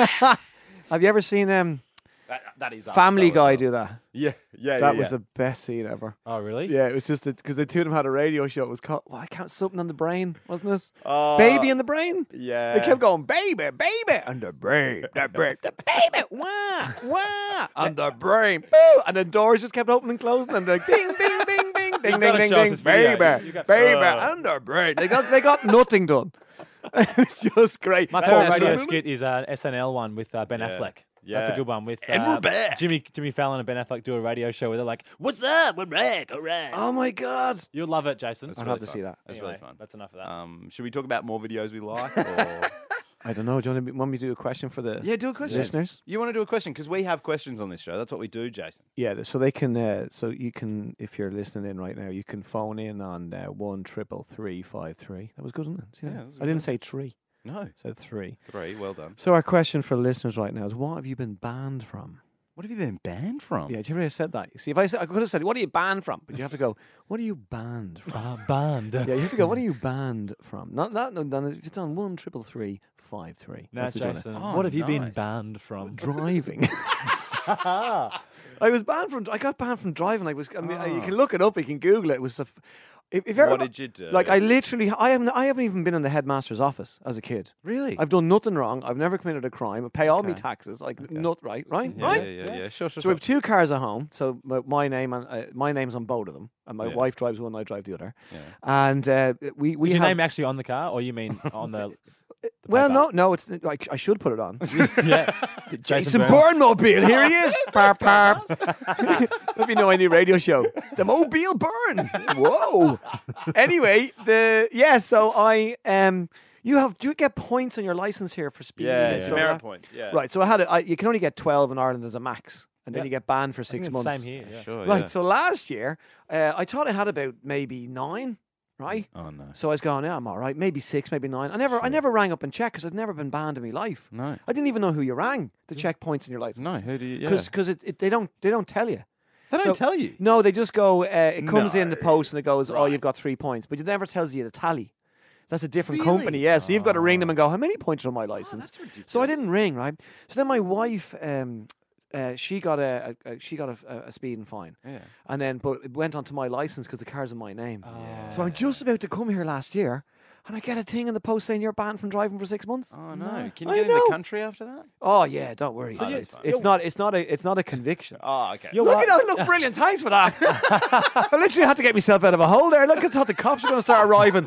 Have you ever seen um That, that is us, Family though, as Guy well. do that? Yeah, yeah, That yeah, was yeah. the best scene ever. Oh, really? Yeah, it was just because the two of them had a radio show. It was called, well, I can't, something on the brain, wasn't it? Uh, Baby in the brain? Yeah. They kept going, baby, baby, on the brain, the brain, the baby, wah, wah, on the brain, boo. And the doors just kept opening and closing, and they're like, bing, bing, bing, bing, ding, ding, gotta ding, show us ding, this video. baby, You got- baby, Uh. on the brain. They got, they got nothing done. It's just great. My Oh, favorite that's radio right. skit is an S N L one with uh, Ben Yeah. Affleck. That's a Yeah. good one with And uh, we're back. Jimmy Jimmy Fallon and Ben Affleck do a radio show where they're like, What's up? We're back. All right. Oh my God. "You'll love it, Jason." That's I'll really have to fun. see that. That's Anyway, really fun. That's enough of that. Um, should we talk about more videos we like? Or I don't know. Do you want, to, want me to do a question for the Yeah, do a question. listeners? You want to do a question? Because we have questions on this show. That's what we do, Jason. Yeah, th- so they can. Uh, so you can, if you're listening in right now, you can phone in on uh, one triple three five three. That was good, wasn't it? See Yeah, that? that was I didn't good. say three. No. I said three. Three, well done. So our question for the listeners right now is: what have you been banned from? What have you been banned from? Yeah, do you ever said that? You see, if I said, I could have said, "What are you banned from?" But you have to go, "What are you banned from?" Uh, banned. Yeah, you have to go. What are you banned from? Not not no, no, if it's on one triple three five three. Now, That's what you wanna- Jason, Oh, what have you been nice. banned from? Driving. I was banned from. I got banned from driving. I was. I mean, you Oh. can look it up. You can Google it. It was the. F- if, if you're What ever- did you do? Like I literally, I haven't. I haven't even been in the headmaster's office as a kid. Really? I've done nothing wrong. I've never committed a crime. I pay all my Okay. taxes. Like not right, right, yeah, right. Yeah, yeah, yeah. Sure, sure. So we have two cars at home. So my, my name and uh, my name's on both of them, and my Yeah. wife drives one. I drive the other. Yeah. And uh, we we Is your have. name actually on the car, or you mean on the? the well, paper? no, no. It's I, I should put it on. yeah. Jason Byrne. Bourne-mobile, here he is. Parp, parp. Let me know any radio show. The Mobile Burn. Whoa. Anyway, the yeah. So I um, you have do you get points on your license here for speeding? Yeah, and yeah. stuff Merit like that? points, yeah. Right. So I had it. I, you can only get twelve in Ireland as a max, and then Yeah. you get banned for I think six it's months. Same here. Yeah. Sure, Right. yeah. So last year, uh, I thought I had about maybe nine. Right. Oh, no. So I was going, yeah, I'm all right. Maybe six, maybe nine. I never, I never rang up and checked because I'd never been banned in my life. No. I didn't even know who you rang to check points in your license. No, who do you... Yeah. Because because it, it, they don't they don't tell you. They don't So- tell you. No, they just go. Uh, it comes in the No. post and it goes, "Oh, Right. you've got three points," but it never tells you the tally. That's a different Really? company. Yeah, so you've got to ring them and go, "How many points are on my license?" that's ridiculous. So I didn't ring, right? So then my wife, um, uh, she got a, a, a she got a, a speeding fine, Yeah. and then but it went onto my license because the car's in my name. Yeah. So I'm just about to come here last year, and I get a thing in the post saying you're banned from driving for six months. Oh, no. Can I you get in know. the country after that? Oh yeah, don't worry. So it's, you- it's, it's not. It's not a. It's not a conviction. Oh, okay. You're Look what? at that! Look, brilliant. Thanks for that. I literally had to get myself out of a hole there. Look, I thought the cops were going to start arriving.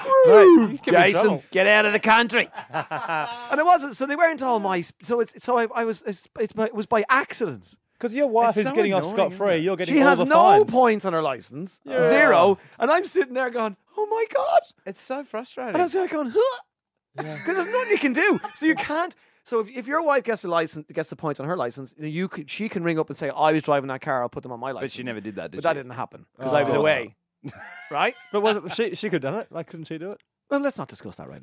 Woo, you could be in Jason, trouble. get out of the country. And it wasn't. So they weren't all my. sp- So it's. So I, I was. It's, it's by, it was by accident. Because your wife It's is so getting off annoying, scot isn't free. it? You're getting She all has the no fines. points on her license. Yeah. Zero. And I'm sitting there going, "Oh my god!" It's so frustrating. And I was like going, "Huh." Because there's nothing you can do. So you can't. So if, if your wife gets the license, gets the point on her license, you could, she can ring up and say, "I was driving that car. I'll put them on my license." But she never did that, did But that she? didn't happen because Oh. I was away. Right? But what, she she could have done it. Like, couldn't she do it? Well, let's not discuss that right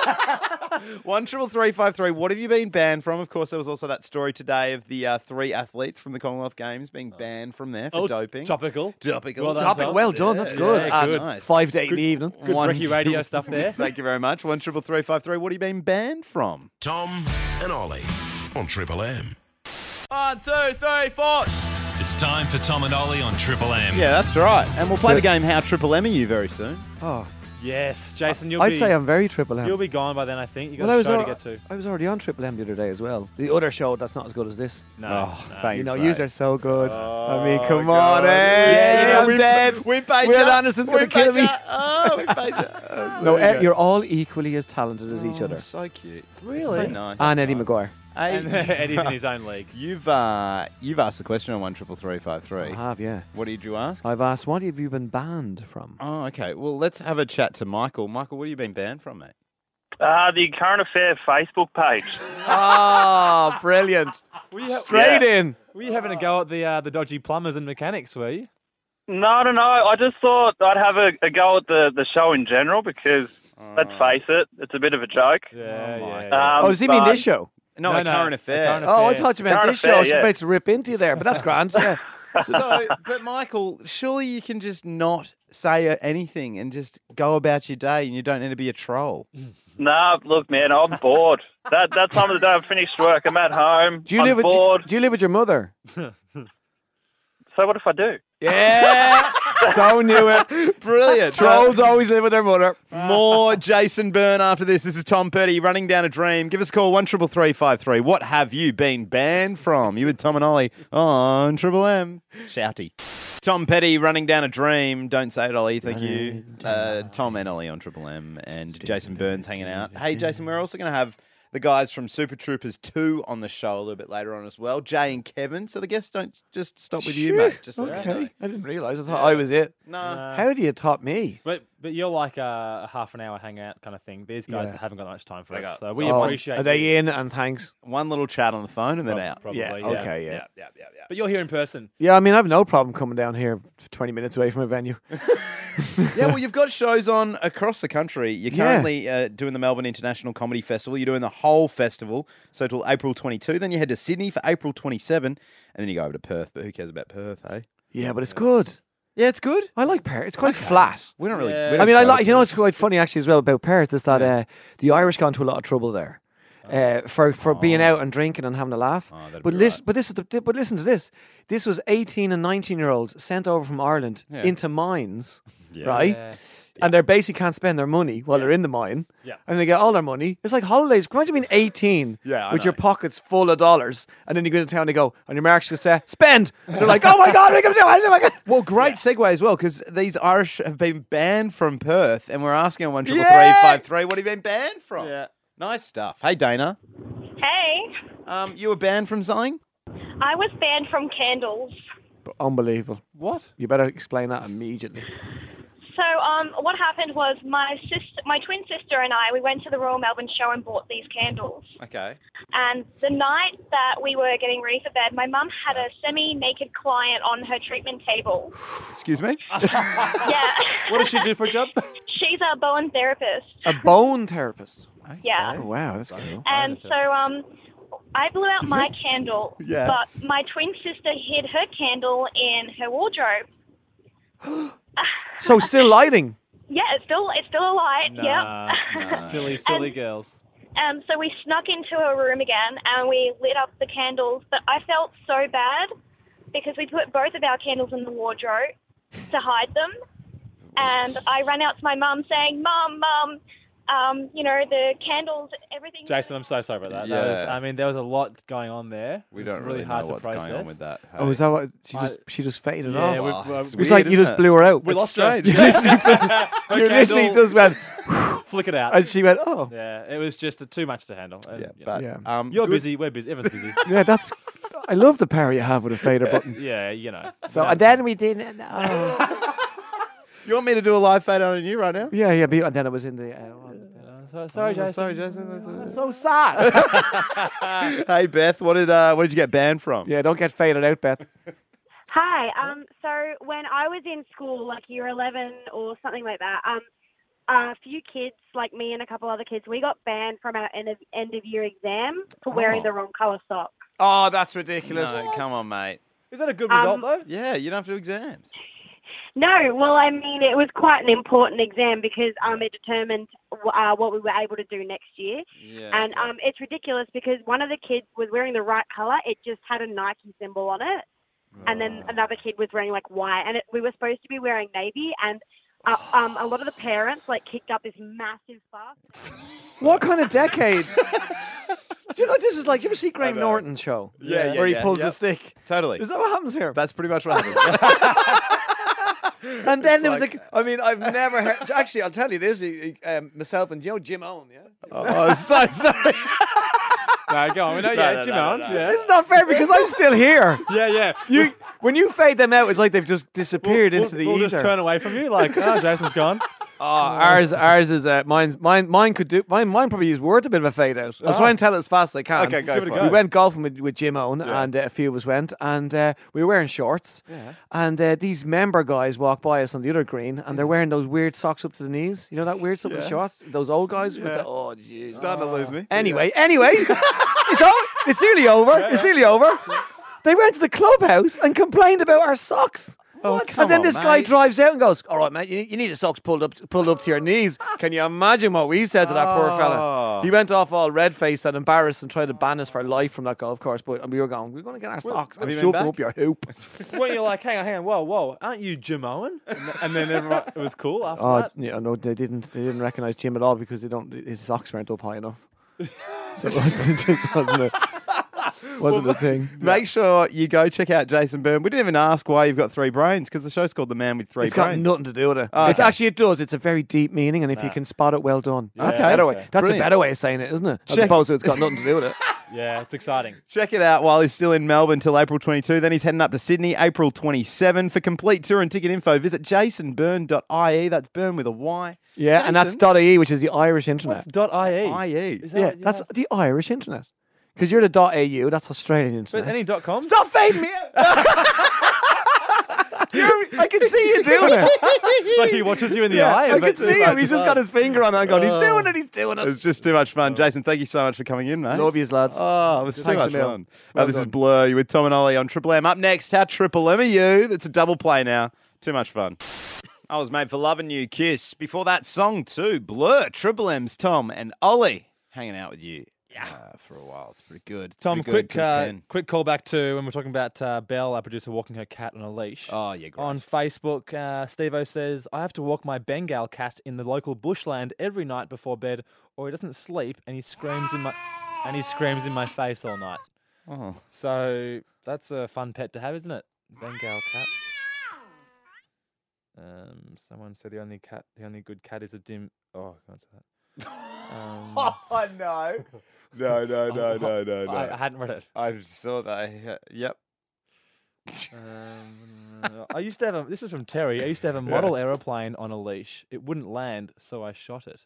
now. One triple three five three. What have you been banned from? Of course, there was also that story today of the uh, three athletes from the Commonwealth Games being banned from there for Oh, doping. Topical. Topical. Well done, Topic, Tom. well done. That's Yeah, good. yeah, At good. Nice. Five to eight in the evening. Good One- Ricky radio stuff there. Thank you very much. One triple three five three. What have you been banned from? Tom and Ollie on Triple M. One, two, three, four. It's time for Tom and Ollie on Triple M. Yeah, that's right. And we'll play the game How Triple M Are You very soon. Oh, Yes, Jason, you'll I'd be say I'm very Triple M. you'll be gone by then. I think you got Well, I a was, show al- to get to. I was already on Triple M the other day as well. The other show that's not as good as this. No, Oh, no. thanks, you know, mate. yous are so good. I mean, Oh, come God. on, eh? Yeah, Yeah, I'm we- dead. We paid Will ya. Anderson's We going to kill paid me. ya. Oh, we paid ya. No, There eh, you you're all equally as talented as each go. other. Oh, so cute. Really? So nice. And Eddie Nice. McGuire. And Hey, Eddie's in his own league. you've uh, you've asked the question on one triple three five three. I have, yeah. What did you ask? I've asked, what have you been banned from? Oh, okay. Well, let's have a chat to Michael. Michael, what have you been banned from, mate? Uh, the Current Affair Facebook page. Oh, brilliant. Were you, ha- Straight Yeah. in. were you having a go at the uh, the dodgy plumbers and mechanics? Were you? No, no, no. I just thought I'd have a, a go at the, the show in general because, let's face it, it's a bit of a joke. Yeah, Oh, my yeah. Um, Oh, does he mean but- this show? No, No, a no, current a affair. current Oh, I affair. thought you meant Current this show. affair, I was yeah. about to rip into you there, but that's grand. Yeah. So, but Michael, surely you can just not say uh, anything and just go about your day, and you don't need to be a troll. Nah, look, man, I'm bored. That that time of the day, I've finished work. I'm at home. Do you I'm live with bored. do you live with your mother? So what if I do? Yeah. So knew it. Brilliant. Trolls always live with their mother. More Jason Byrne after this. This is Tom Petty running down a dream. Give us a call one triple three five three. What have you been banned from? You with Tom and Ollie on Triple M. Shouty. Tom Petty running down a dream. Don't say it, Ollie. Thank you. Uh, Tom and Ollie on Triple M and Jason Burns hanging out. Hey, Jason, we're also going to have the guys from Super Troopers two on the show a little bit later on as well. Jay and Kevin. So the guests don't just stop with you, mate. Just okay. let you know. I didn't realise. I thought I was it. No. Uh, How do you top me? But but you're like a, a half an hour hangout kind of thing. These guys Yeah. haven't got much time for They us, got- so we Oh, appreciate. Are they you. in? And thanks. One little chat on the phone and then Prob- out. Probably. Yeah, Yeah. okay, yeah. Yeah, yeah, yeah, yeah. But you're here in person. Yeah, I mean, I've no problem coming down here twenty minutes away from a venue. Yeah, well, you've got shows on across the country. You're Yeah. currently uh, doing the Melbourne International Comedy Festival. You're doing the whole festival, so till April twenty-second. Then you head to Sydney for April twenty-seventh, and then you go over to Perth. But who cares about Perth, eh? Yeah, but it's good. Yeah, it's good. I like Perth. It's quite Okay. flat. We don't really. Yeah. we I don't mean, I go like. to You know, Perth. what's quite funny actually as well about Perth is that uh, the Irish got into a lot of trouble there. Uh, for for being out and drinking and having a laugh, Oh, that'd but be listen, right. but this is the, but listen to this. This was eighteen and nineteen year olds sent over from Ireland Yeah. into mines, Yeah. right? Yeah. And they basically can't spend their money while they're in the mine. Yeah. And they get all their money. It's like holidays. Imagine being eighteen Yeah, I with your know. pockets full of dollars, and then you go into town and they go, on your marks, you say, spend. And they're like, oh my God, what are you going to do? Oh my God. Well, great segue as well, because these Irish have been banned from Perth, and we're asking on one triple three Yeah. five three, what have you been banned from? Yeah. Nice stuff. Hey, Dana. Hey, Um, you were banned from something? I was banned from candles. Unbelievable. What? You better explain that immediately. So, um, what happened was my sister, my twin sister, and I, we went to the Royal Melbourne Show and bought these candles. Okay. And the night that we were getting ready for bed, my mum had a semi-naked client on her treatment table. Excuse me? Yeah, What does she do for a job? she's a Bowen therapist. A bone therapist. Yeah. Oh, wow, that's cool. And so, um, I blew out my candle, Yeah. but my twin sister hid her candle in her wardrobe. So still lighting. Yeah, it's still it's still alight. Nah, Yep. nah. Silly, silly And- girls. Um, so we snuck into her room again and we lit up the candles, but I felt so bad because we put both of our candles in the wardrobe to hide them. And I ran out to my mum saying, Mum, Mum, um, you know, the candles, everything. Jason, I'm so sorry about that. that was, Yeah. I mean, there was a lot going on there. We It was don't really really hard know to what's process. going on with that. Oh, is that what? She I- just she just faded Yeah, off. we- Oh, uh, it's It's weird, like you isn't just it? blew her out. We It's lost her. strange. You literally, Her you literally candle- just went, Flick it out. and she went, oh, Yeah, it was just too much to handle. And, Yeah, yeah. but Yeah. um, You're good- busy. We're busy. Everyone's busy. yeah, that's. I love the power you have with a fader button. Yeah, you know. So and then we did. Oh. You want me to do a live fade on you right now? Yeah, yeah, but, and then it was in the. Uh, So, sorry, Oh, Jason. Sorry, Jason. That's so sad. Hey, Beth, what did uh, what did you get banned from? Yeah, don't get faded out, Beth. Hi. Um. So when I was in school, like year eleven or something like that, um, a few kids, like me and a couple other kids, we got banned from our end of end of year exam for wearing Oh. the wrong colour socks. Oh, that's ridiculous. No, come on, mate. Is that a good Um, result, though? Yeah, you don't have to do exams. No, well, I mean, it was quite an important exam because um, it determined uh, what we were able to do next year. Yeah. And um, it's ridiculous because one of the kids was wearing the right colour. It just had a Nike symbol on it. And then another kid was wearing, like, white. And it, we were supposed to be wearing navy. And uh, um, a lot of the parents, like, kicked up this massive fuss. What kind of decade? Do you know what this is like? Do you ever see Graham Norton's show? Yeah, yeah, Where he yeah, pulls yep. the stick. Totally. Is that what happens here? That's pretty much what happened. And then It's there was like- like, I mean, I've never heard. Actually, I'll tell you this. he- he, Um, myself and you know Jim Owen, yeah. Oh, so sorry. No, go on. We know, No, yeah, no, Jim no, Owen. no, no. Yeah. This is not fair because I'm still here. yeah, yeah. You, when you fade them out, it's like they've just disappeared we'll, into the we'll ether. just turn away from you, like, oh, Jason's gone. Oh, ours, ours is uh, mine's mine. Mine could do. Mine, mine probably is worth a bit of a fade out. I'll Oh. try and tell it as fast as I can. Okay, go Give it a for go. We went golfing with, with Jim Owen, Yeah. and uh, a few of us went, and uh, we were wearing shorts. Yeah. And uh, these member guys walk by us on the other green, and they're wearing those weird socks up to the knees. You know that weird stuff with Yeah. shorts? Those old guys with Yeah. the oh, jeez. Starting to lose me. Anyway, anyway, it's o- it's nearly over. It's nearly over. They went to the clubhouse and complained about our socks. Oh, What? come And then on, this guy mate. drives out and goes, "All right, mate, you need, you need the socks pulled up, pulled up to your knees." Can you imagine what we said to that poor Oh. fella? He went off all red faced and embarrassed and tried to ban us for life from that golf course. But we were going, "We're going to get our socks have and you shove been them up your hoop." When you're like, hang on, hang on, whoa, whoa, aren't you Jim Owen? And, th- and then everyone, it was cool after Oh that. yeah, no, they didn't. They didn't recognize Jim at all because they don't. His socks weren't up high enough. So it, wasn't, it just wasn't. A, wasn't Well, a thing. Make sure you go check out Jason Byrne. We didn't even ask why you've got three brains because the show's called The Man with Three It's got Brains. nothing to do with it. Oh, It's okay. actually, it does. It's a very deep meaning, and if you Nah. can spot it, well done. That's Yeah, a better okay. way. That's Brilliant. a better way of saying it, isn't it? As Check- opposed to it's got nothing to do with it. Yeah, it's exciting. Check it out while he's still in Melbourne till April twenty-second. Then he's heading up to Sydney April twenty-seventh. For complete tour and ticket info, visit jason byrne dot I E. That's Burn with a Y. Yeah, and that's Jason? .ie, which is the Irish internet. What's dot .ie? I E. Is that- Yeah, that's the Irish internet. Because you're the .au, that's Australian internet. But any dot com? Stop fading me out! You're- I can see you doing it. Like he watches you in the Yeah, eye. I can but- see him. He's just got his finger on it and going, he's doing it, he's doing It it. was just too much fun. Jason, thank you so much for coming in, mate. Love yous, lads. Oh, it was too Thanks a much mil. fun. Well Uh, this is done. Blur. You with Tom and Ollie on Triple M. Up next, how Triple M are you? That's a double play now. Too much fun. I was made for loving you, Kiss. Before that song too, Blur. Triple M's Tom and Ollie hanging out with you. Yeah, uh, for a while. It's pretty good. It's Tom, pretty good. quick, uh, Top ten. quick call back to when we're talking about uh, Belle, our producer, walking her cat on a leash. Oh, yeah, great. On Facebook, uh, Steve-O says, I have to walk my Bengal cat in the local bushland every night before bed, or he doesn't sleep and he screams in my and he screams in my face all night. Oh. So that's a fun pet to have, isn't it? Bengal cat. Um, someone said the only cat, the only good cat is a dim. Oh, I can't say that. Um, Oh, no. No, no, no, no, no, no. I, I hadn't read it. I saw that. Yeah, Yep. Um, I used to have a. This is from Terry. I used to have a model aeroplane on a leash. It wouldn't land, so I shot it.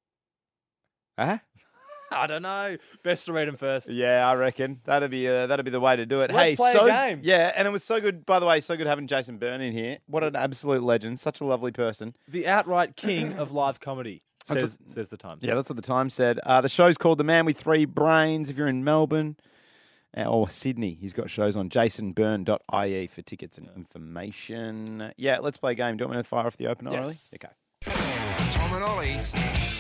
Huh? I don't know. Best to read them first. Yeah, I reckon that'd be uh, that'd be the way to do it. Let's hey, play a so game. yeah, and it was so good. By the way, so good having Jason Byrne in here. What an absolute legend! Such a lovely person. The outright king of live comedy, That's says says the Times. Yeah, that's what the Times said. Uh, the show's called The Man with Three Brains. If you're in Melbourne uh, or Sydney, he's got shows on jason byrne dot I E for tickets and information. Yeah, let's play a game. Do you want me to fire off the opener, Yes. Ollie? Okay. Tom and Ollie's.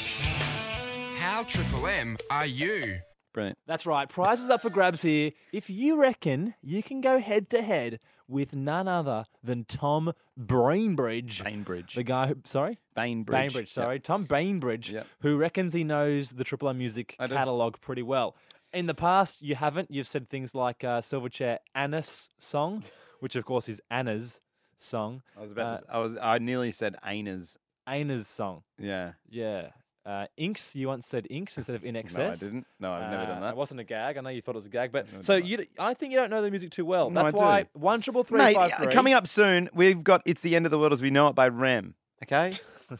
How Triple M are you? Brilliant. That's right. Prizes up for grabs here. If you reckon you can go head to head with none other than Tom Bainbridge. Bainbridge. The guy who, sorry? Bainbridge. Bainbridge, sorry. Yep. Tom Bainbridge, Yep. who reckons he knows the Triple M music I do. catalogue pretty well. In the past, you haven't. You've said things like uh, Silverchair Anna's song, which of course is Anna's song. I was about Uh, to. s- I was. I nearly said Aina's. Anna's song. Yeah. Yeah. Uh, Inks, you once said Inks instead of In No, I Excess. didn't. No, I've never done Uh, that. It wasn't a gag. I know you thought it was a gag, but Never so done that. you, d- I think you don't know the music too well. No, That's I why do. one triple three Mate, five uh, three. coming up soon, we've got It's the End of the World as We Know It by Rem. Okay?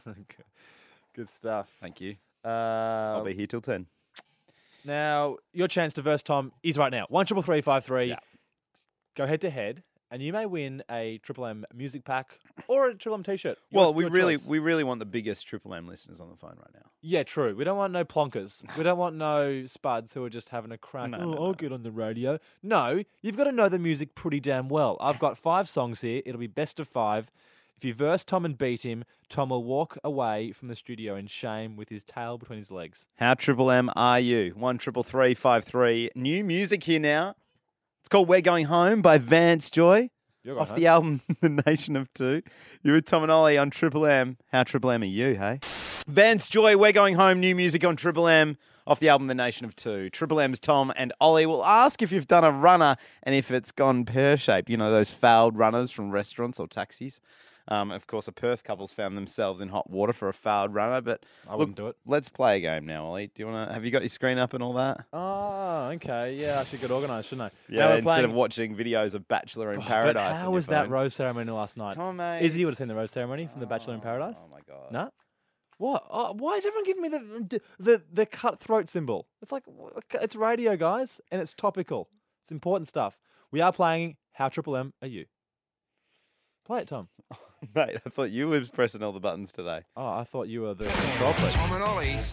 Good stuff. Thank you. Uh, I'll be here till ten. Now, your chance to verse Tom is right now. One triple three five three. Yeah. Go head to head, and you may win a Triple M music pack or a Triple M T-shirt. Your- Well, we your really choice. we really want the biggest Triple M listeners on the phone right now. Yeah, true. We don't want no plonkers. We don't want no spuds who are just having a crack. No, oh, no, I'll no. get on the radio. No, you've got to know the music pretty damn well. I've got five songs here. It'll be best of five. If you verse Tom and beat him, Tom will walk away from the studio in shame with his tail between his legs. How Triple M are you? One triple three five three. New music here now. It's called We're Going Home by Vance Joy. You're going Off home. the album The Nation of Two. You with Tom and Ollie on Triple M. How Triple M are you, hey? Vance Joy, We're Going Home, new music on Triple M. Off the album The Nation of Two. Triple M's Tom and Ollie will ask if you've done a runner and if it's gone pear-shaped. You know, those failed runners from restaurants or taxis. Um, of course, a Perth couple's found themselves in hot water for a failed runner, but I wouldn't do it. Let's play a game now, Ollie. Do you want to? Have you got your screen up and all that? Oh, okay. Yeah, I should get organised, shouldn't I? Yeah, Now we're instead playing- of watching videos of Bachelor in Oh, Paradise. But how on your was that phone. rose ceremony last night? Come on, mate. Izzy would have seen the rose ceremony from The Bachelor in Paradise. Oh my god. No. What? Oh, why is everyone giving me the the the cutthroat symbol? It's like it's radio, guys, and it's topical. It's important stuff. We are playing How Triple M Are You? Play it, Tom. Mate, I thought you were pressing all the buttons today. Oh, I thought you were the control freak. Tom and Ollie's.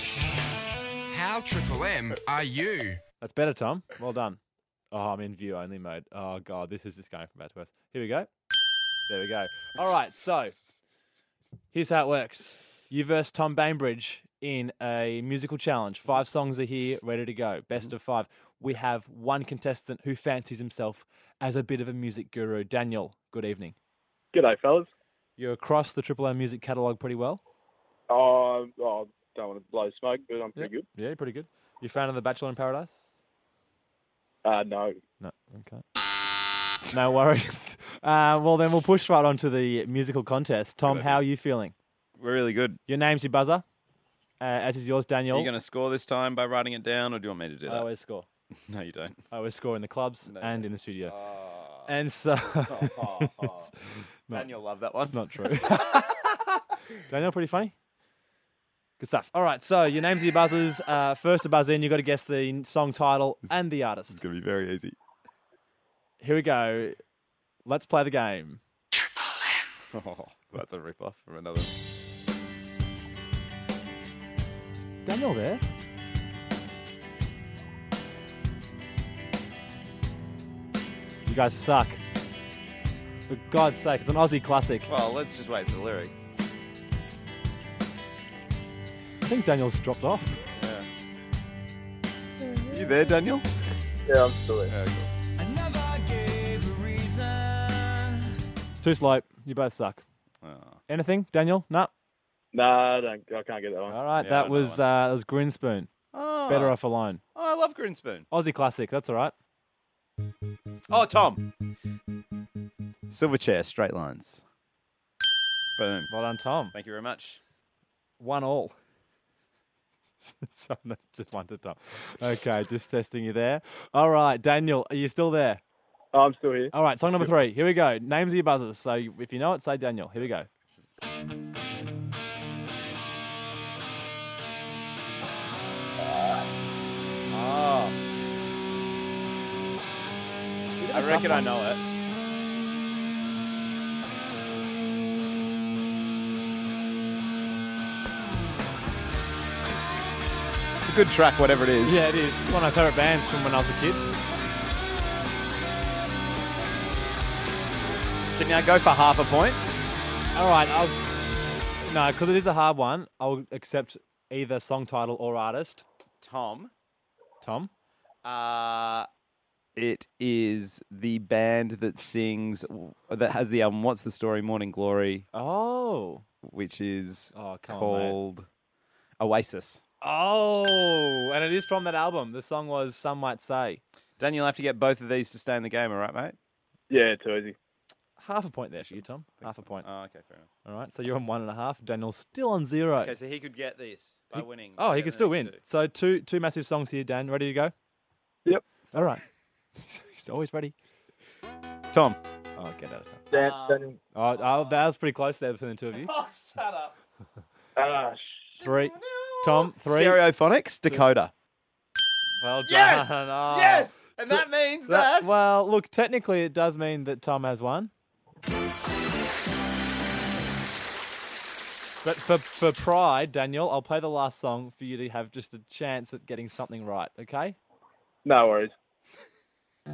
How Triple M are you? That's better, Tom. Well done. Oh, I'm in view only mode. Oh god, this is just going from bad to worse. Here we go. There we go. All right, so here's how it works. You verse Tom Bainbridge in a musical challenge. Five songs are here, ready to go. Best of five. We have one contestant who fancies himself as a bit of a music guru. Daniel, good evening. G'day, fellas. You're across the Triple M music catalogue pretty well. Oh, oh, don't want to blow smoke, but I'm pretty Yeah, yeah, pretty good. You found on The Bachelor in Paradise? good. Uh, no. No. Okay. No worries. Uh, well, then we'll push right on to the musical contest. Tom, how are you feeling? We're really good. Your name's your buzzer, uh, as is yours, Are Daniel. you going to score this time by writing it down, or do you want me to do that? I always score. No, you don't. I always score in the clubs No, and you in the studio. Oh. And so... Oh, oh, oh. It's not- Daniel loved that one. It's not true. Daniel, pretty funny. Good stuff. All right, so your names are your buzzers. Uh, first to buzz in, you've got to guess the song title and the artist. It's going to be very easy. Here we go. Let's play the game. Oh, that's a rip-off from another. Daniel there? You guys suck. For God's sake, it's an Aussie classic. Well, let's just wait for the lyrics. I think Daniel's dropped off. Yeah. You there, Daniel? Yeah, I'm still there. Yeah, cool. Too slow. You both suck. Oh. Anything, Daniel? No. Nah, I, don't, I can't get that one. All right, Yeah, I that know was one. uh, that was Grinspoon. Oh. Better Off Alone. Oh, I love Grinspoon. Aussie classic. That's all right. Oh, Tom. Silverchair, straight lines. Boom. Well done, Tom. Thank you very much. One all. So that's just one to Tom. Okay, just testing you there. All right, Daniel, are you still there? Oh, I'm still here. All right, song number three. Here we go. Names of your buzzers. So if you know it, say Daniel. Here we go. Oh. I reckon I know it. It's a good track, whatever it is. Yeah, it is. One of my favourite bands from when I was a kid. Can I go for half a point? All right, I'll... No, because it is a hard one, I'll accept either song title or artist. Tom. Tom? Uh, it is the band that sings, that has the album What's the Story, Morning Glory. Oh. Which is Oh, come on, called Oasis. Oh, and it is from that album. The song was Some Might Say. Daniel, have to get both of these to stay in the game, all right, mate? Yeah, too easy. Half a point there for you, Tom. Half a point. Oh, okay, fair enough. All right, so you're on one and a half. Daniel's still on zero. Okay, so he could get this by He- winning. Oh, he Get can the still next win. two. So two two massive songs here, Dan. Ready to go? Yep. All right. He's always ready. Tom. Oh, get out of time. Dan, Daniel. Oh, oh, that was pretty close there between the two of you. Oh, shut up. Ah, Three. Tom, three. Stereophonics, Dakota. Well done. Yes! Oh. Yes! And that means that... Well, look, technically it does mean that Tom has won. But for, for pride, Daniel, I'll play the last song for you to have just a chance at getting something right, okay? no worries. Oh,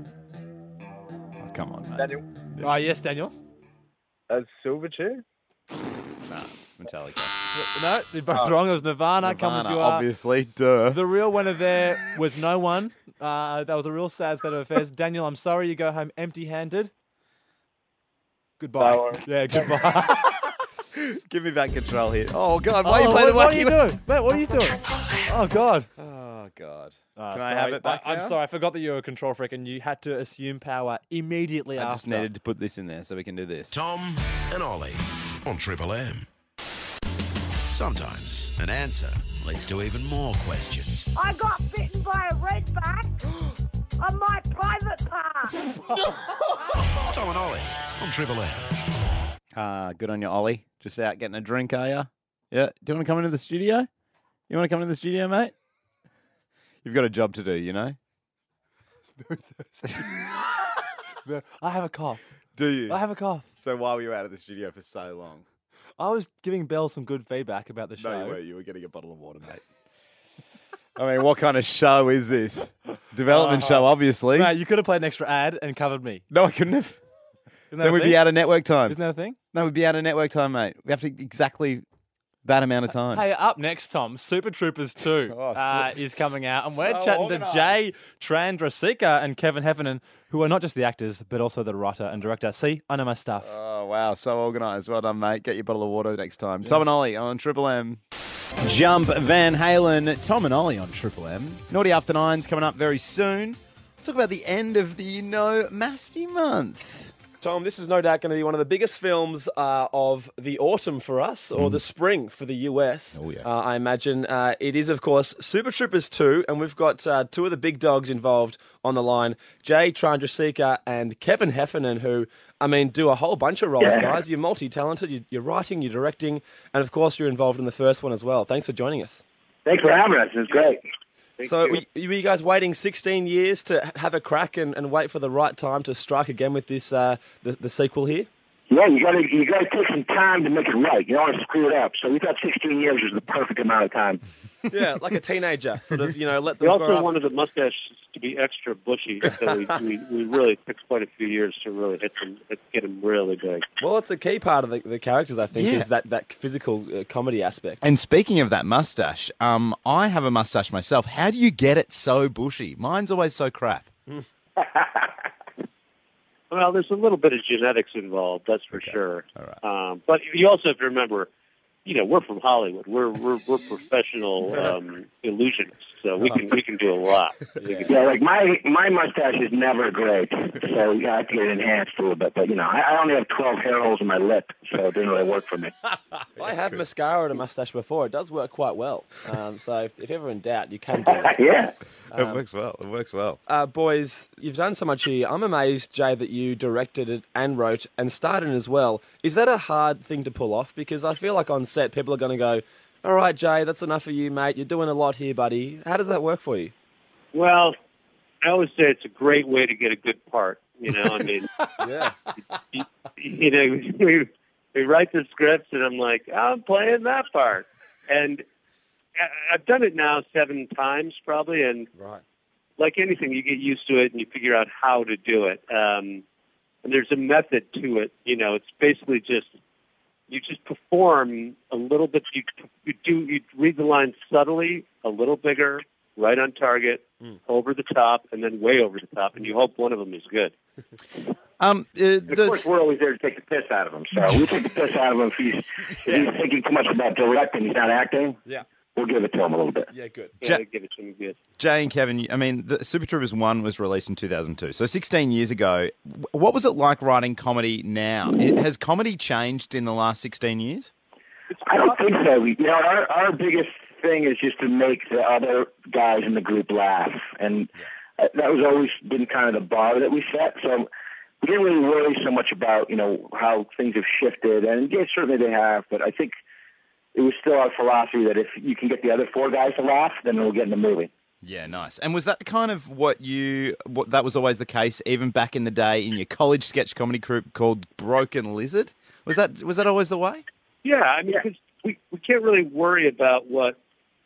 come on, mate. Daniel. Oh, yes, Daniel. As Silverchair? Nah, it's Metallica. No, you're both Oh. wrong. It was Nirvana. Come as Nirvana, you are. obviously, duh. The real winner there was no one. Uh, that was a real sad state of affairs. Daniel, I'm sorry you go home empty-handed. Goodbye. No worries. Yeah, goodbye. Give me back control here. Oh, God, why oh, are you playing what, the what are wacky you one? doing? Mate, what are you doing? Oh, God. Oh, God. Oh, Can I sorry. have it back I, I'm now? sorry. I forgot that you were a control freak and you had to assume power immediately I after. just needed to put this in there so we can do this. Tom and Ollie on Triple M. Sometimes an answer leads to even more questions. I got bitten by a redback on my private part. Tom and Ollie on Triple M. Ah, good on you, Ollie. Just out getting a drink, are you? Yeah. Do you want to come into the studio? You want to come into the studio, mate? You've got a job to do, you know? It's very thirsty. I have a cough. Do you? I have a cough. So why were you out of the studio for so long? I was giving Belle some good feedback about the show. No, you were. You were getting a bottle of water, mate. I mean, what kind of show is this? Development Uh, show, obviously. Mate, you could have played an extra ad and covered me. No, I couldn't have. Isn't that Then a we'd thing? be out of network time. Isn't that a thing? No, we'd be out of network time, mate. We have to exactly that amount of time. Hey, up next, Tom, Super Troopers two Oh, uh, so- is coming out, and we're so chatting organised. to Jay Chandrasekhar and Kevin Heffernan, who are not just the actors, but also the writer and director. See, I know my stuff. Oh, wow. So organised. Well done, mate. Get your bottle of water next time. Tom and Ollie on Triple M. Jump Van Halen. Tom and Ollie on Triple M. Naughty After Nine's coming up very soon. talk about the end of the No Masty month. Tom, this is no doubt going to be one of the biggest films uh, of the autumn for us, or the spring for the U S. Oh, yeah. Uh, I imagine. Uh, it is, of course, Super Troopers two, and we've got uh, two of the big dogs involved on the line, Jay Chandrasekhar and Kevin Heffernan, who, I mean, do a whole bunch of roles, Yeah. guys. You're multi-talented, you- you're writing, you're directing, and, of course, you're involved in the first one as well. Thanks for joining us. Thanks for having us. It's great. So, were you, were you guys waiting sixteen years to have a crack and, and wait for the right time to strike again with this uh, the, the sequel here? Yeah, you gotta you gotta take some time to make it right. You don't want to screw it up. So we thought sixteen years was the perfect amount of time. Yeah, like a teenager, sort of, you know, let them We grow also up. wanted the mustache to be extra bushy, so we, we, we really took quite a few years to really hit them, get them really big. Well, it's a key part of the, the characters, I think, Yeah. is that, that physical uh, comedy aspect. And speaking of that mustache, um, I have a mustache myself. How do you get it so bushy? Mine's always so crap. Well, there's a little bit of genetics involved, that's for sure. Um, but you also have to remember, you know, we're from Hollywood. We're we're we're professional um, illusionists, so we can we can do a lot. We can Yeah, like my my mustache is never great, so you have to get it enhanced a little bit. But you know, I, I only have twelve hair holes in my lip, so it didn't really work for me. I have mascara and a mustache before. It does work quite well. Um, so if, if ever in doubt, you can do it. Yeah. It works well. It works well. Uh, boys, you've done so much here. I'm amazed, Jay, that you directed it and wrote and starred in it as well. Is that a hard thing to pull off? Because I feel like on set, people are going to go, all right, Jay, that's enough of you, mate. You're doing a lot here, buddy. How does that work for you? Well, I always say it's a great way to get a good part. You know, I mean, yeah. you, you know, we, we write the scripts, and I'm like, I'm playing that part, and I- I've done it now seven times probably, and right. like anything, you get used to it and you figure out how to do it. Um, and there's a method to it. You know, it's basically just you just perform a little bit. You you do you read the lines subtly, a little bigger, right on target, Mm. over the top, and then way over the top, and you hope one of them is good. Um, uh, And of course, we're always there to take the piss out of him. So we take the piss out of him if he's, if he's thinking too much about directing, he's not acting. Yeah. We'll give it to him a little bit. Yeah, good. Yeah, Ja- give it to me good. Jay and Kevin, you- I mean, the Super Troopers one was released in two thousand two, so sixteen years ago. W- What was it like writing comedy now? It, has comedy changed in the last sixteen years? I don't think so. We, you know, our our biggest thing is just to make the other guys in the group laugh, and uh, that was always been kind of the bar that we set. So we didn't really worry so much about you know how things have shifted, and yeah, certainly they have. But I think it was still our philosophy that if you can get the other four guys to laugh, then we'll get in the movie. Yeah, nice. And was that kind of what you? What that was always the case, even back in the day in your college sketch comedy group called Broken Lizard? Was that was that always the way? Yeah, I mean, 'cause we we can't really worry about what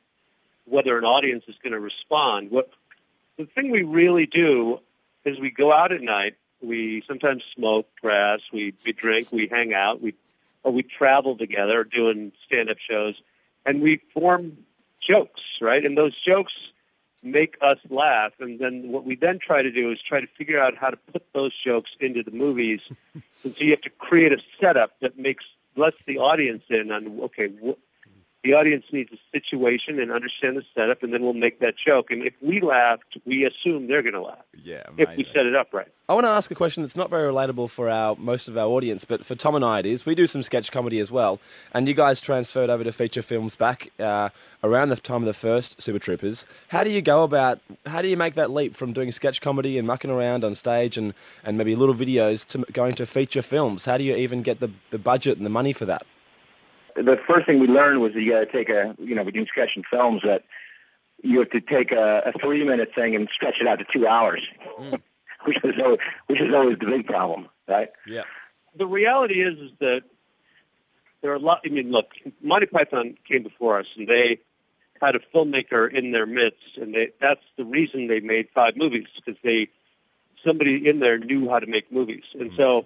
whether an audience is going to respond. What the thing we really do is we go out at night. We sometimes smoke grass. We we drink. We hang out. We or we travel together doing stand-up shows, and we form jokes, right? And those jokes make us laugh. And then what we then try to do is try to figure out how to put those jokes into the movies. And so you have to create a setup that makes lets the audience in on, okay, wh- the audience needs a situation and understand the setup, and then we'll make that joke. And if we laughed, we assume they're going to laugh. Yeah, if we set it up right. I want to ask a question that's not very relatable for our most of our audience, but for Tom and I it is. We do some sketch comedy as well, and you guys transferred over to feature films back uh, around the time of the first Super Troopers. How do you go about, how do you make that leap from doing sketch comedy and mucking around on stage and, and maybe little videos to going to feature films? How do you even get the, the budget and the money for that? The first thing we learned was that you got to take a, you know, we do sketch and films that you have to take a, a three-minute thing and stretch it out to two hours, Mm. which is always, which is always the big problem, right? Yeah. The reality is, is that there are a lot. I mean, look, Monty Python came before us, and they had a filmmaker in their midst, and they, that's the reason they made five movies, because they somebody in there knew how to make movies, and so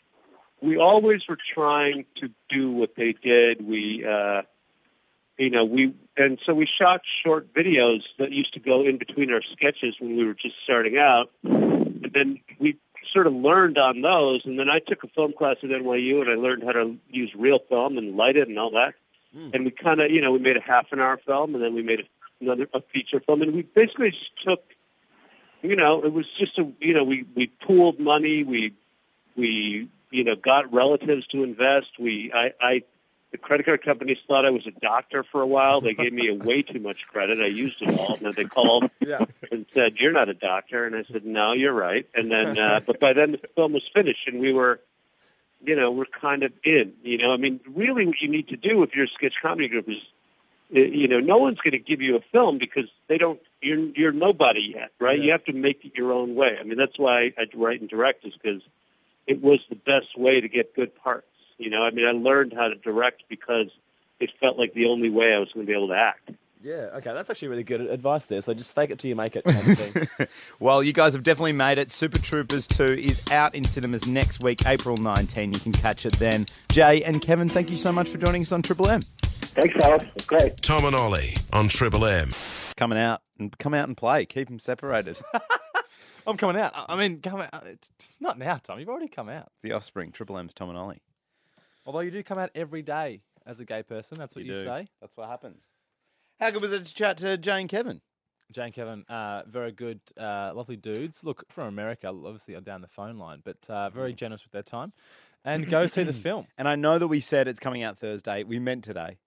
we always were trying to do what they did. We, uh, you know, we and so we shot short videos that used to go in between our sketches when we were just starting out, and then we sort of learned on those, and then I took a film class at N Y U, and I learned how to use real film and light it and all that. Mm. And we kind of, you know, we made a half an hour film, and then we made another a feature film, and we basically just took you know, it was just a, you know, we, we pooled money. We, we, you know, got relatives to invest. We, I, I, the credit card companies thought I was a doctor for a while. They gave me a way too much credit. I used it all. And then they called Yeah. and said, "You're not a doctor." And I said, "No, you're right." And then, uh, but by then the film was finished and we were, you know, we're kind of in, you know, I mean, really what you need to do if you're a sketch comedy group is, uh, you know, no one's going to give you a film because they don't, you're, you're nobody yet, right? Yeah. You have to make it your own way. I mean, that's why I write and direct is because it was the best way to get good parts. You know, I mean, I learned how to direct because it felt like the only way I was going to be able to act. Yeah, okay, that's actually really good advice there. So just fake it till you make it kind of thing. Well, you guys have definitely made it. Super Troopers two is out in cinemas next week, April nineteenth. You can catch it then. Jay and Kevin, thank you so much for joining us on Triple M. Thanks, fellas. Great. Tom and Ollie on Triple M. Coming out and come out and play. Keep them separated. I'm coming out. I mean, come out. Not now, Tom. You've already come out. The Offspring, Triple M's Tom and Ollie. Although you do come out every day as a gay person. That's what you, do. say. That's what happens. How good was it to chat to Jay and Kevin? Jay and Kevin, uh, very good, uh, lovely dudes. Look, from America, obviously down the phone line, but uh, very generous with their time. And go see the film. And I know that we said it's coming out Thursday. We meant today.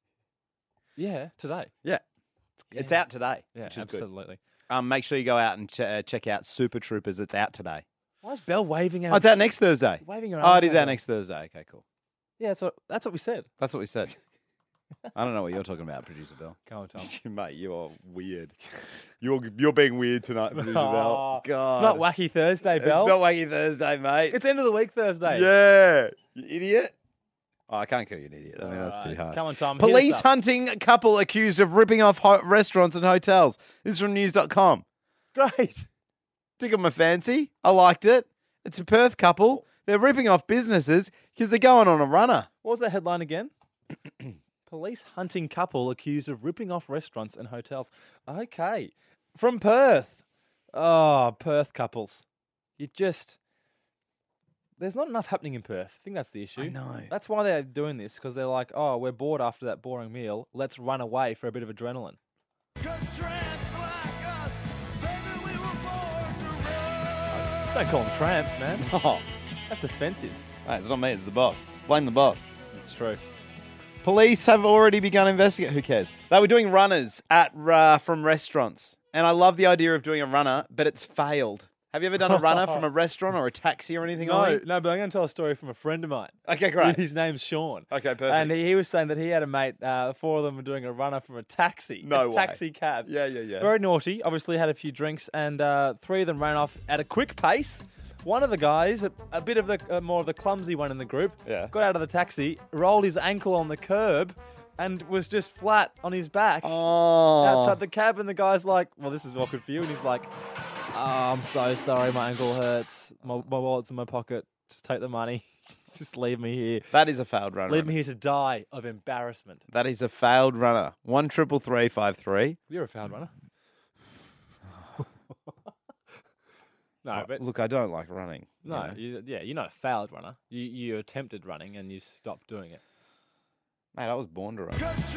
Yeah, today. Yeah. It's, it's Yeah. out today. Yeah, which is good. absolutely. Um, make sure you go out and ch- uh, check out Super Troopers. It's out today. Why is Belle waving Oh, out? it's out next Thursday. Waving her Oh, arm it is over. out next Thursday. Okay, cool. Yeah, that's what, that's what we said. That's what we said. I don't know what you're talking about, Producer Bell. Come on, Tom. Mate, you are weird. You're you're being weird tonight, Producer Bell. Oh, God. It's not Wacky Thursday, Belle. It's not Wacky Thursday, mate. It's end of the week Thursday. Yeah. You idiot. Oh, I can't call you an idiot. I mean, that's too Alright. hard. Come on, Tom. hit us Police up. hunting a couple accused of ripping off ho- restaurants and hotels. This is from news dot com. Great. Tickle my fancy. I liked it. It's a Perth couple. They're ripping off businesses because they're going on a runner. What was that headline again? Police hunting couple accused of ripping off restaurants and hotels. Okay. From Perth. Oh, Perth couples. You just... There's not enough happening in Perth. I think that's the issue. I know. That's why they're doing this, because they're like, oh, we're bored after that boring meal. Let's run away for a bit of adrenaline. Don't call them tramps, man. Oh, That's offensive. mate, it's not me. It's the boss. Blame the boss. It's true. Police have already begun investigating. Who cares? They were doing runners at uh, from restaurants, and I love the idea of doing a runner, but it's failed. Have you ever done a runner from a restaurant or a taxi or anything? No, Ollie? no, but I'm going to tell a story from a friend of mine. Okay, great. His name's Sean. Okay, perfect. And he, he was saying that he had a mate, uh, four of them were doing a runner from a taxi. No a way. taxi cab. Yeah, yeah, yeah. Very naughty. Obviously had a few drinks, and uh, three of them ran off at a quick pace. One of the guys, a, a bit of the uh, more of the clumsy one in the group, Yeah. got out of the taxi, rolled his ankle on the curb, and was just flat on his back Oh. outside the cab. And the guy's like, "Well, this is awkward for you." And he's like, "Oh, I'm so sorry. My ankle hurts. My, my wallet's in my pocket. Just take the money. Just leave me here. That is a failed runner. Leave me here to die of embarrassment." That is a failed runner. One triple three five three. You're a failed runner. No, but Look, I don't like running. you no, know. you, yeah, you're not a failed runner. You you attempted running and you stopped doing it. Mate, I was born to run.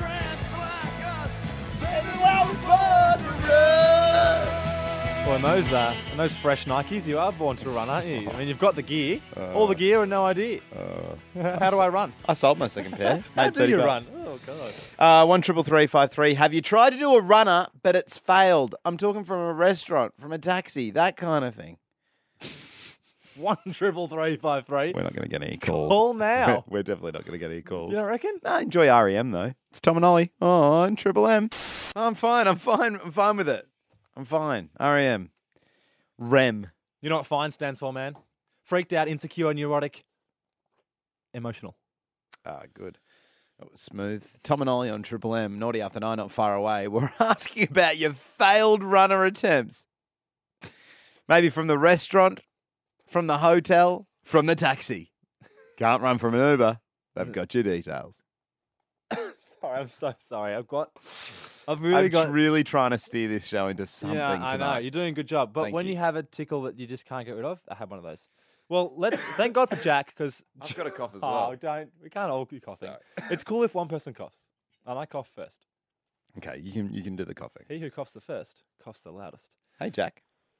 Well, in those uh, in those fresh Nikes, you are born to run, aren't you? I mean, you've got the gear, all the gear, and no idea. Uh, How do I run? I sold my second pair. How Made do thirty you bucks. run? Oh god. Uh, one triple three five three. Have you tried to do a runner, but it's failed? I'm talking from a restaurant, from a taxi, that kind of thing. One triple three five three. We're not going to get any calls. Call now. We're definitely not going to get any calls. You don't reckon? No, enjoy R E M though. It's Tom and Ollie on Triple M. I'm fine. I'm fine. I'm fine with it. I'm fine. R E M. REM. You know what FINE stands for, man? Freaked out, insecure, neurotic, emotional. Ah, good. That was smooth. Tom and Ollie on Triple M. Naughty After Nine, not far away. We're asking about your failed runner attempts. Maybe from the restaurant, from the hotel, from the taxi. Can't run from an Uber. They've got your details. Sorry, I'm so sorry. I've got, I've really I'm got. really trying to steer this show into something yeah, I tonight. know you're doing a good job. But Thank when you. you. have a tickle that you just can't get rid of, I have one of those. Well, let's thank God for Jack because I've got a cough as Oh, well. don't we can't all be coughing. It's cool if one person coughs, and I cough first. Okay, you can you can do the coughing. He who coughs the first coughs the loudest. Hey, Jack.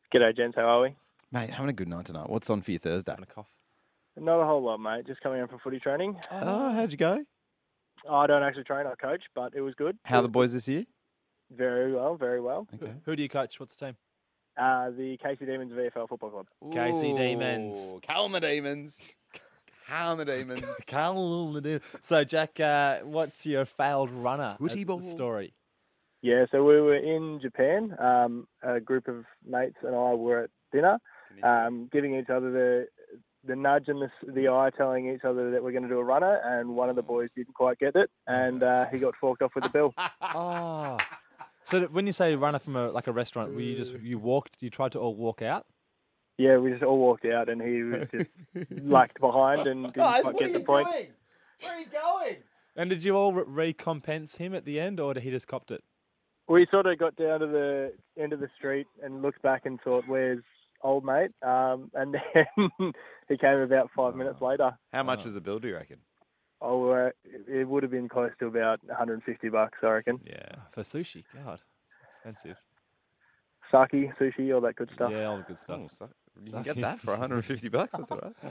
G'day, gents. How are we? Mate, having a good night tonight. What's on for you Thursday? Having a cough. Not a whole lot, mate. Just coming in from footy training. Oh, how'd you go? I don't actually train. I coach, but it was good. How are the boys this year? Very well, very well. Okay. Who do you coach? What's the team? Uh, the Casey Demons V F L Football Club. Casey Demons. Ooh, Calma Demons. Calma Demons. Calma Demons. So, Jack, uh, what's your failed runner Footy at ball. the story? Yeah, so we were in Japan. Um, a group of mates and I were at dinner, um, giving each other the the nudge and the, the eye, telling each other that we're going to do a runner, and one of the boys didn't quite get it, and uh, he got forked off with a bill. Oh. So that- when you say runner from a like a restaurant, were you just you walked? You tried to all walk out? Yeah, we just all walked out, and he was just lagged behind and didn't Guys, quite what get are the you point. doing? Where are you going? And did you all re- recompense him at the end, or did he just copped it? We sort of got down to the end of the street and looked back and thought, "Where's old mate?" Um, and then he came about five minutes later. How much was the bill, do you reckon? Oh, uh, it would have been close to about one hundred fifty bucks, I reckon. Yeah, for sushi. God, it's expensive. Sake, sushi, all that good stuff. Yeah, all the good stuff. Oh, so- you can get that for one hundred fifty bucks. That's all right.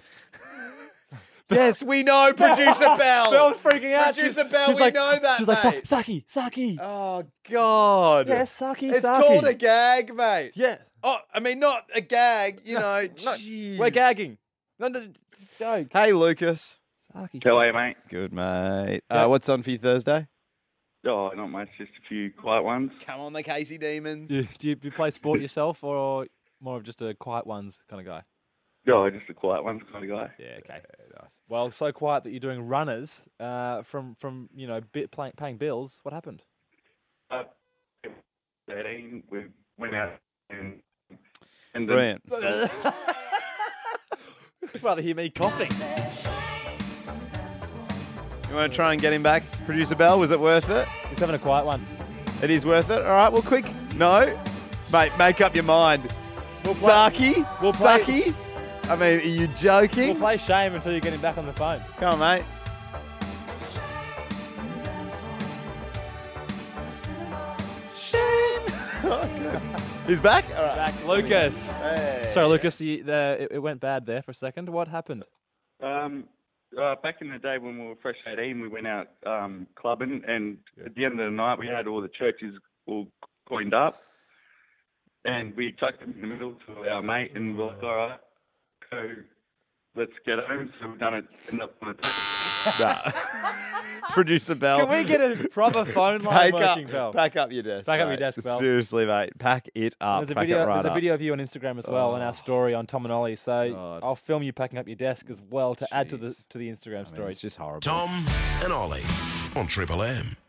Yes, we know, Producer Bell. Bell's freaking out. Producer She's- Bell, she's we like- know that, she's mate. like, "Sa- sake, sake. Oh, God. Yeah, sake, It's sake. called a gag, mate. Yeah. Oh, I mean, not a gag, you know. No, jeez. we're gagging. No, no, it's a joke. Hey, Lucas. Sake. How are you, mate? Good, mate. Yeah. Uh, what's on for you Thursday? Oh, not much. Just a few quiet ones. Come on, the Casey Demons. Do you, do you, do you play sport yourself, or more of just a quiet ones kind of guy? Oh, just a quiet ones kind of guy. Yeah, okay. Nice. Well, so quiet that you're doing runners uh, from from you know bit play, paying bills. What happened? Uh, thirteen, we went out and and Brilliant. I'd rather hear me coughing. You want to try and get him back, Producer Bell? Was it worth it? He's having a quiet one. It is worth it. All right, well, quick. No. Mate, make up your mind. We'll play- Saki? we'll play- Saki? I mean, are you joking? We'll play shame until you get him back on the phone. Come on, mate. He's back? All right. Back, Lucas. Hey. Sorry, Lucas. You, the, it, it went bad there for a second. What happened? Um, uh, back in the day when we were fresh eighteen, we went out um, clubbing, and at the end of the night, we had all the churches all coined up, and we tucked them in the middle to our mate, and we're like, all right, go, let's get home. So we've done it, end up on the Nah. Producer Bell. Can we get a proper phone line pack working, up, Bell? Pack up your desk. Pack up mate. your desk, Bell. Seriously, mate. Pack it up. There's a Pack video. it right there's a up. video of you on Instagram as well, and Oh. our story on Tom and Ollie. So God. I'll film you packing up your desk as well to add to the Jeez. to the Instagram I mean, story. it's just horrible. Tom and Ollie on Triple M.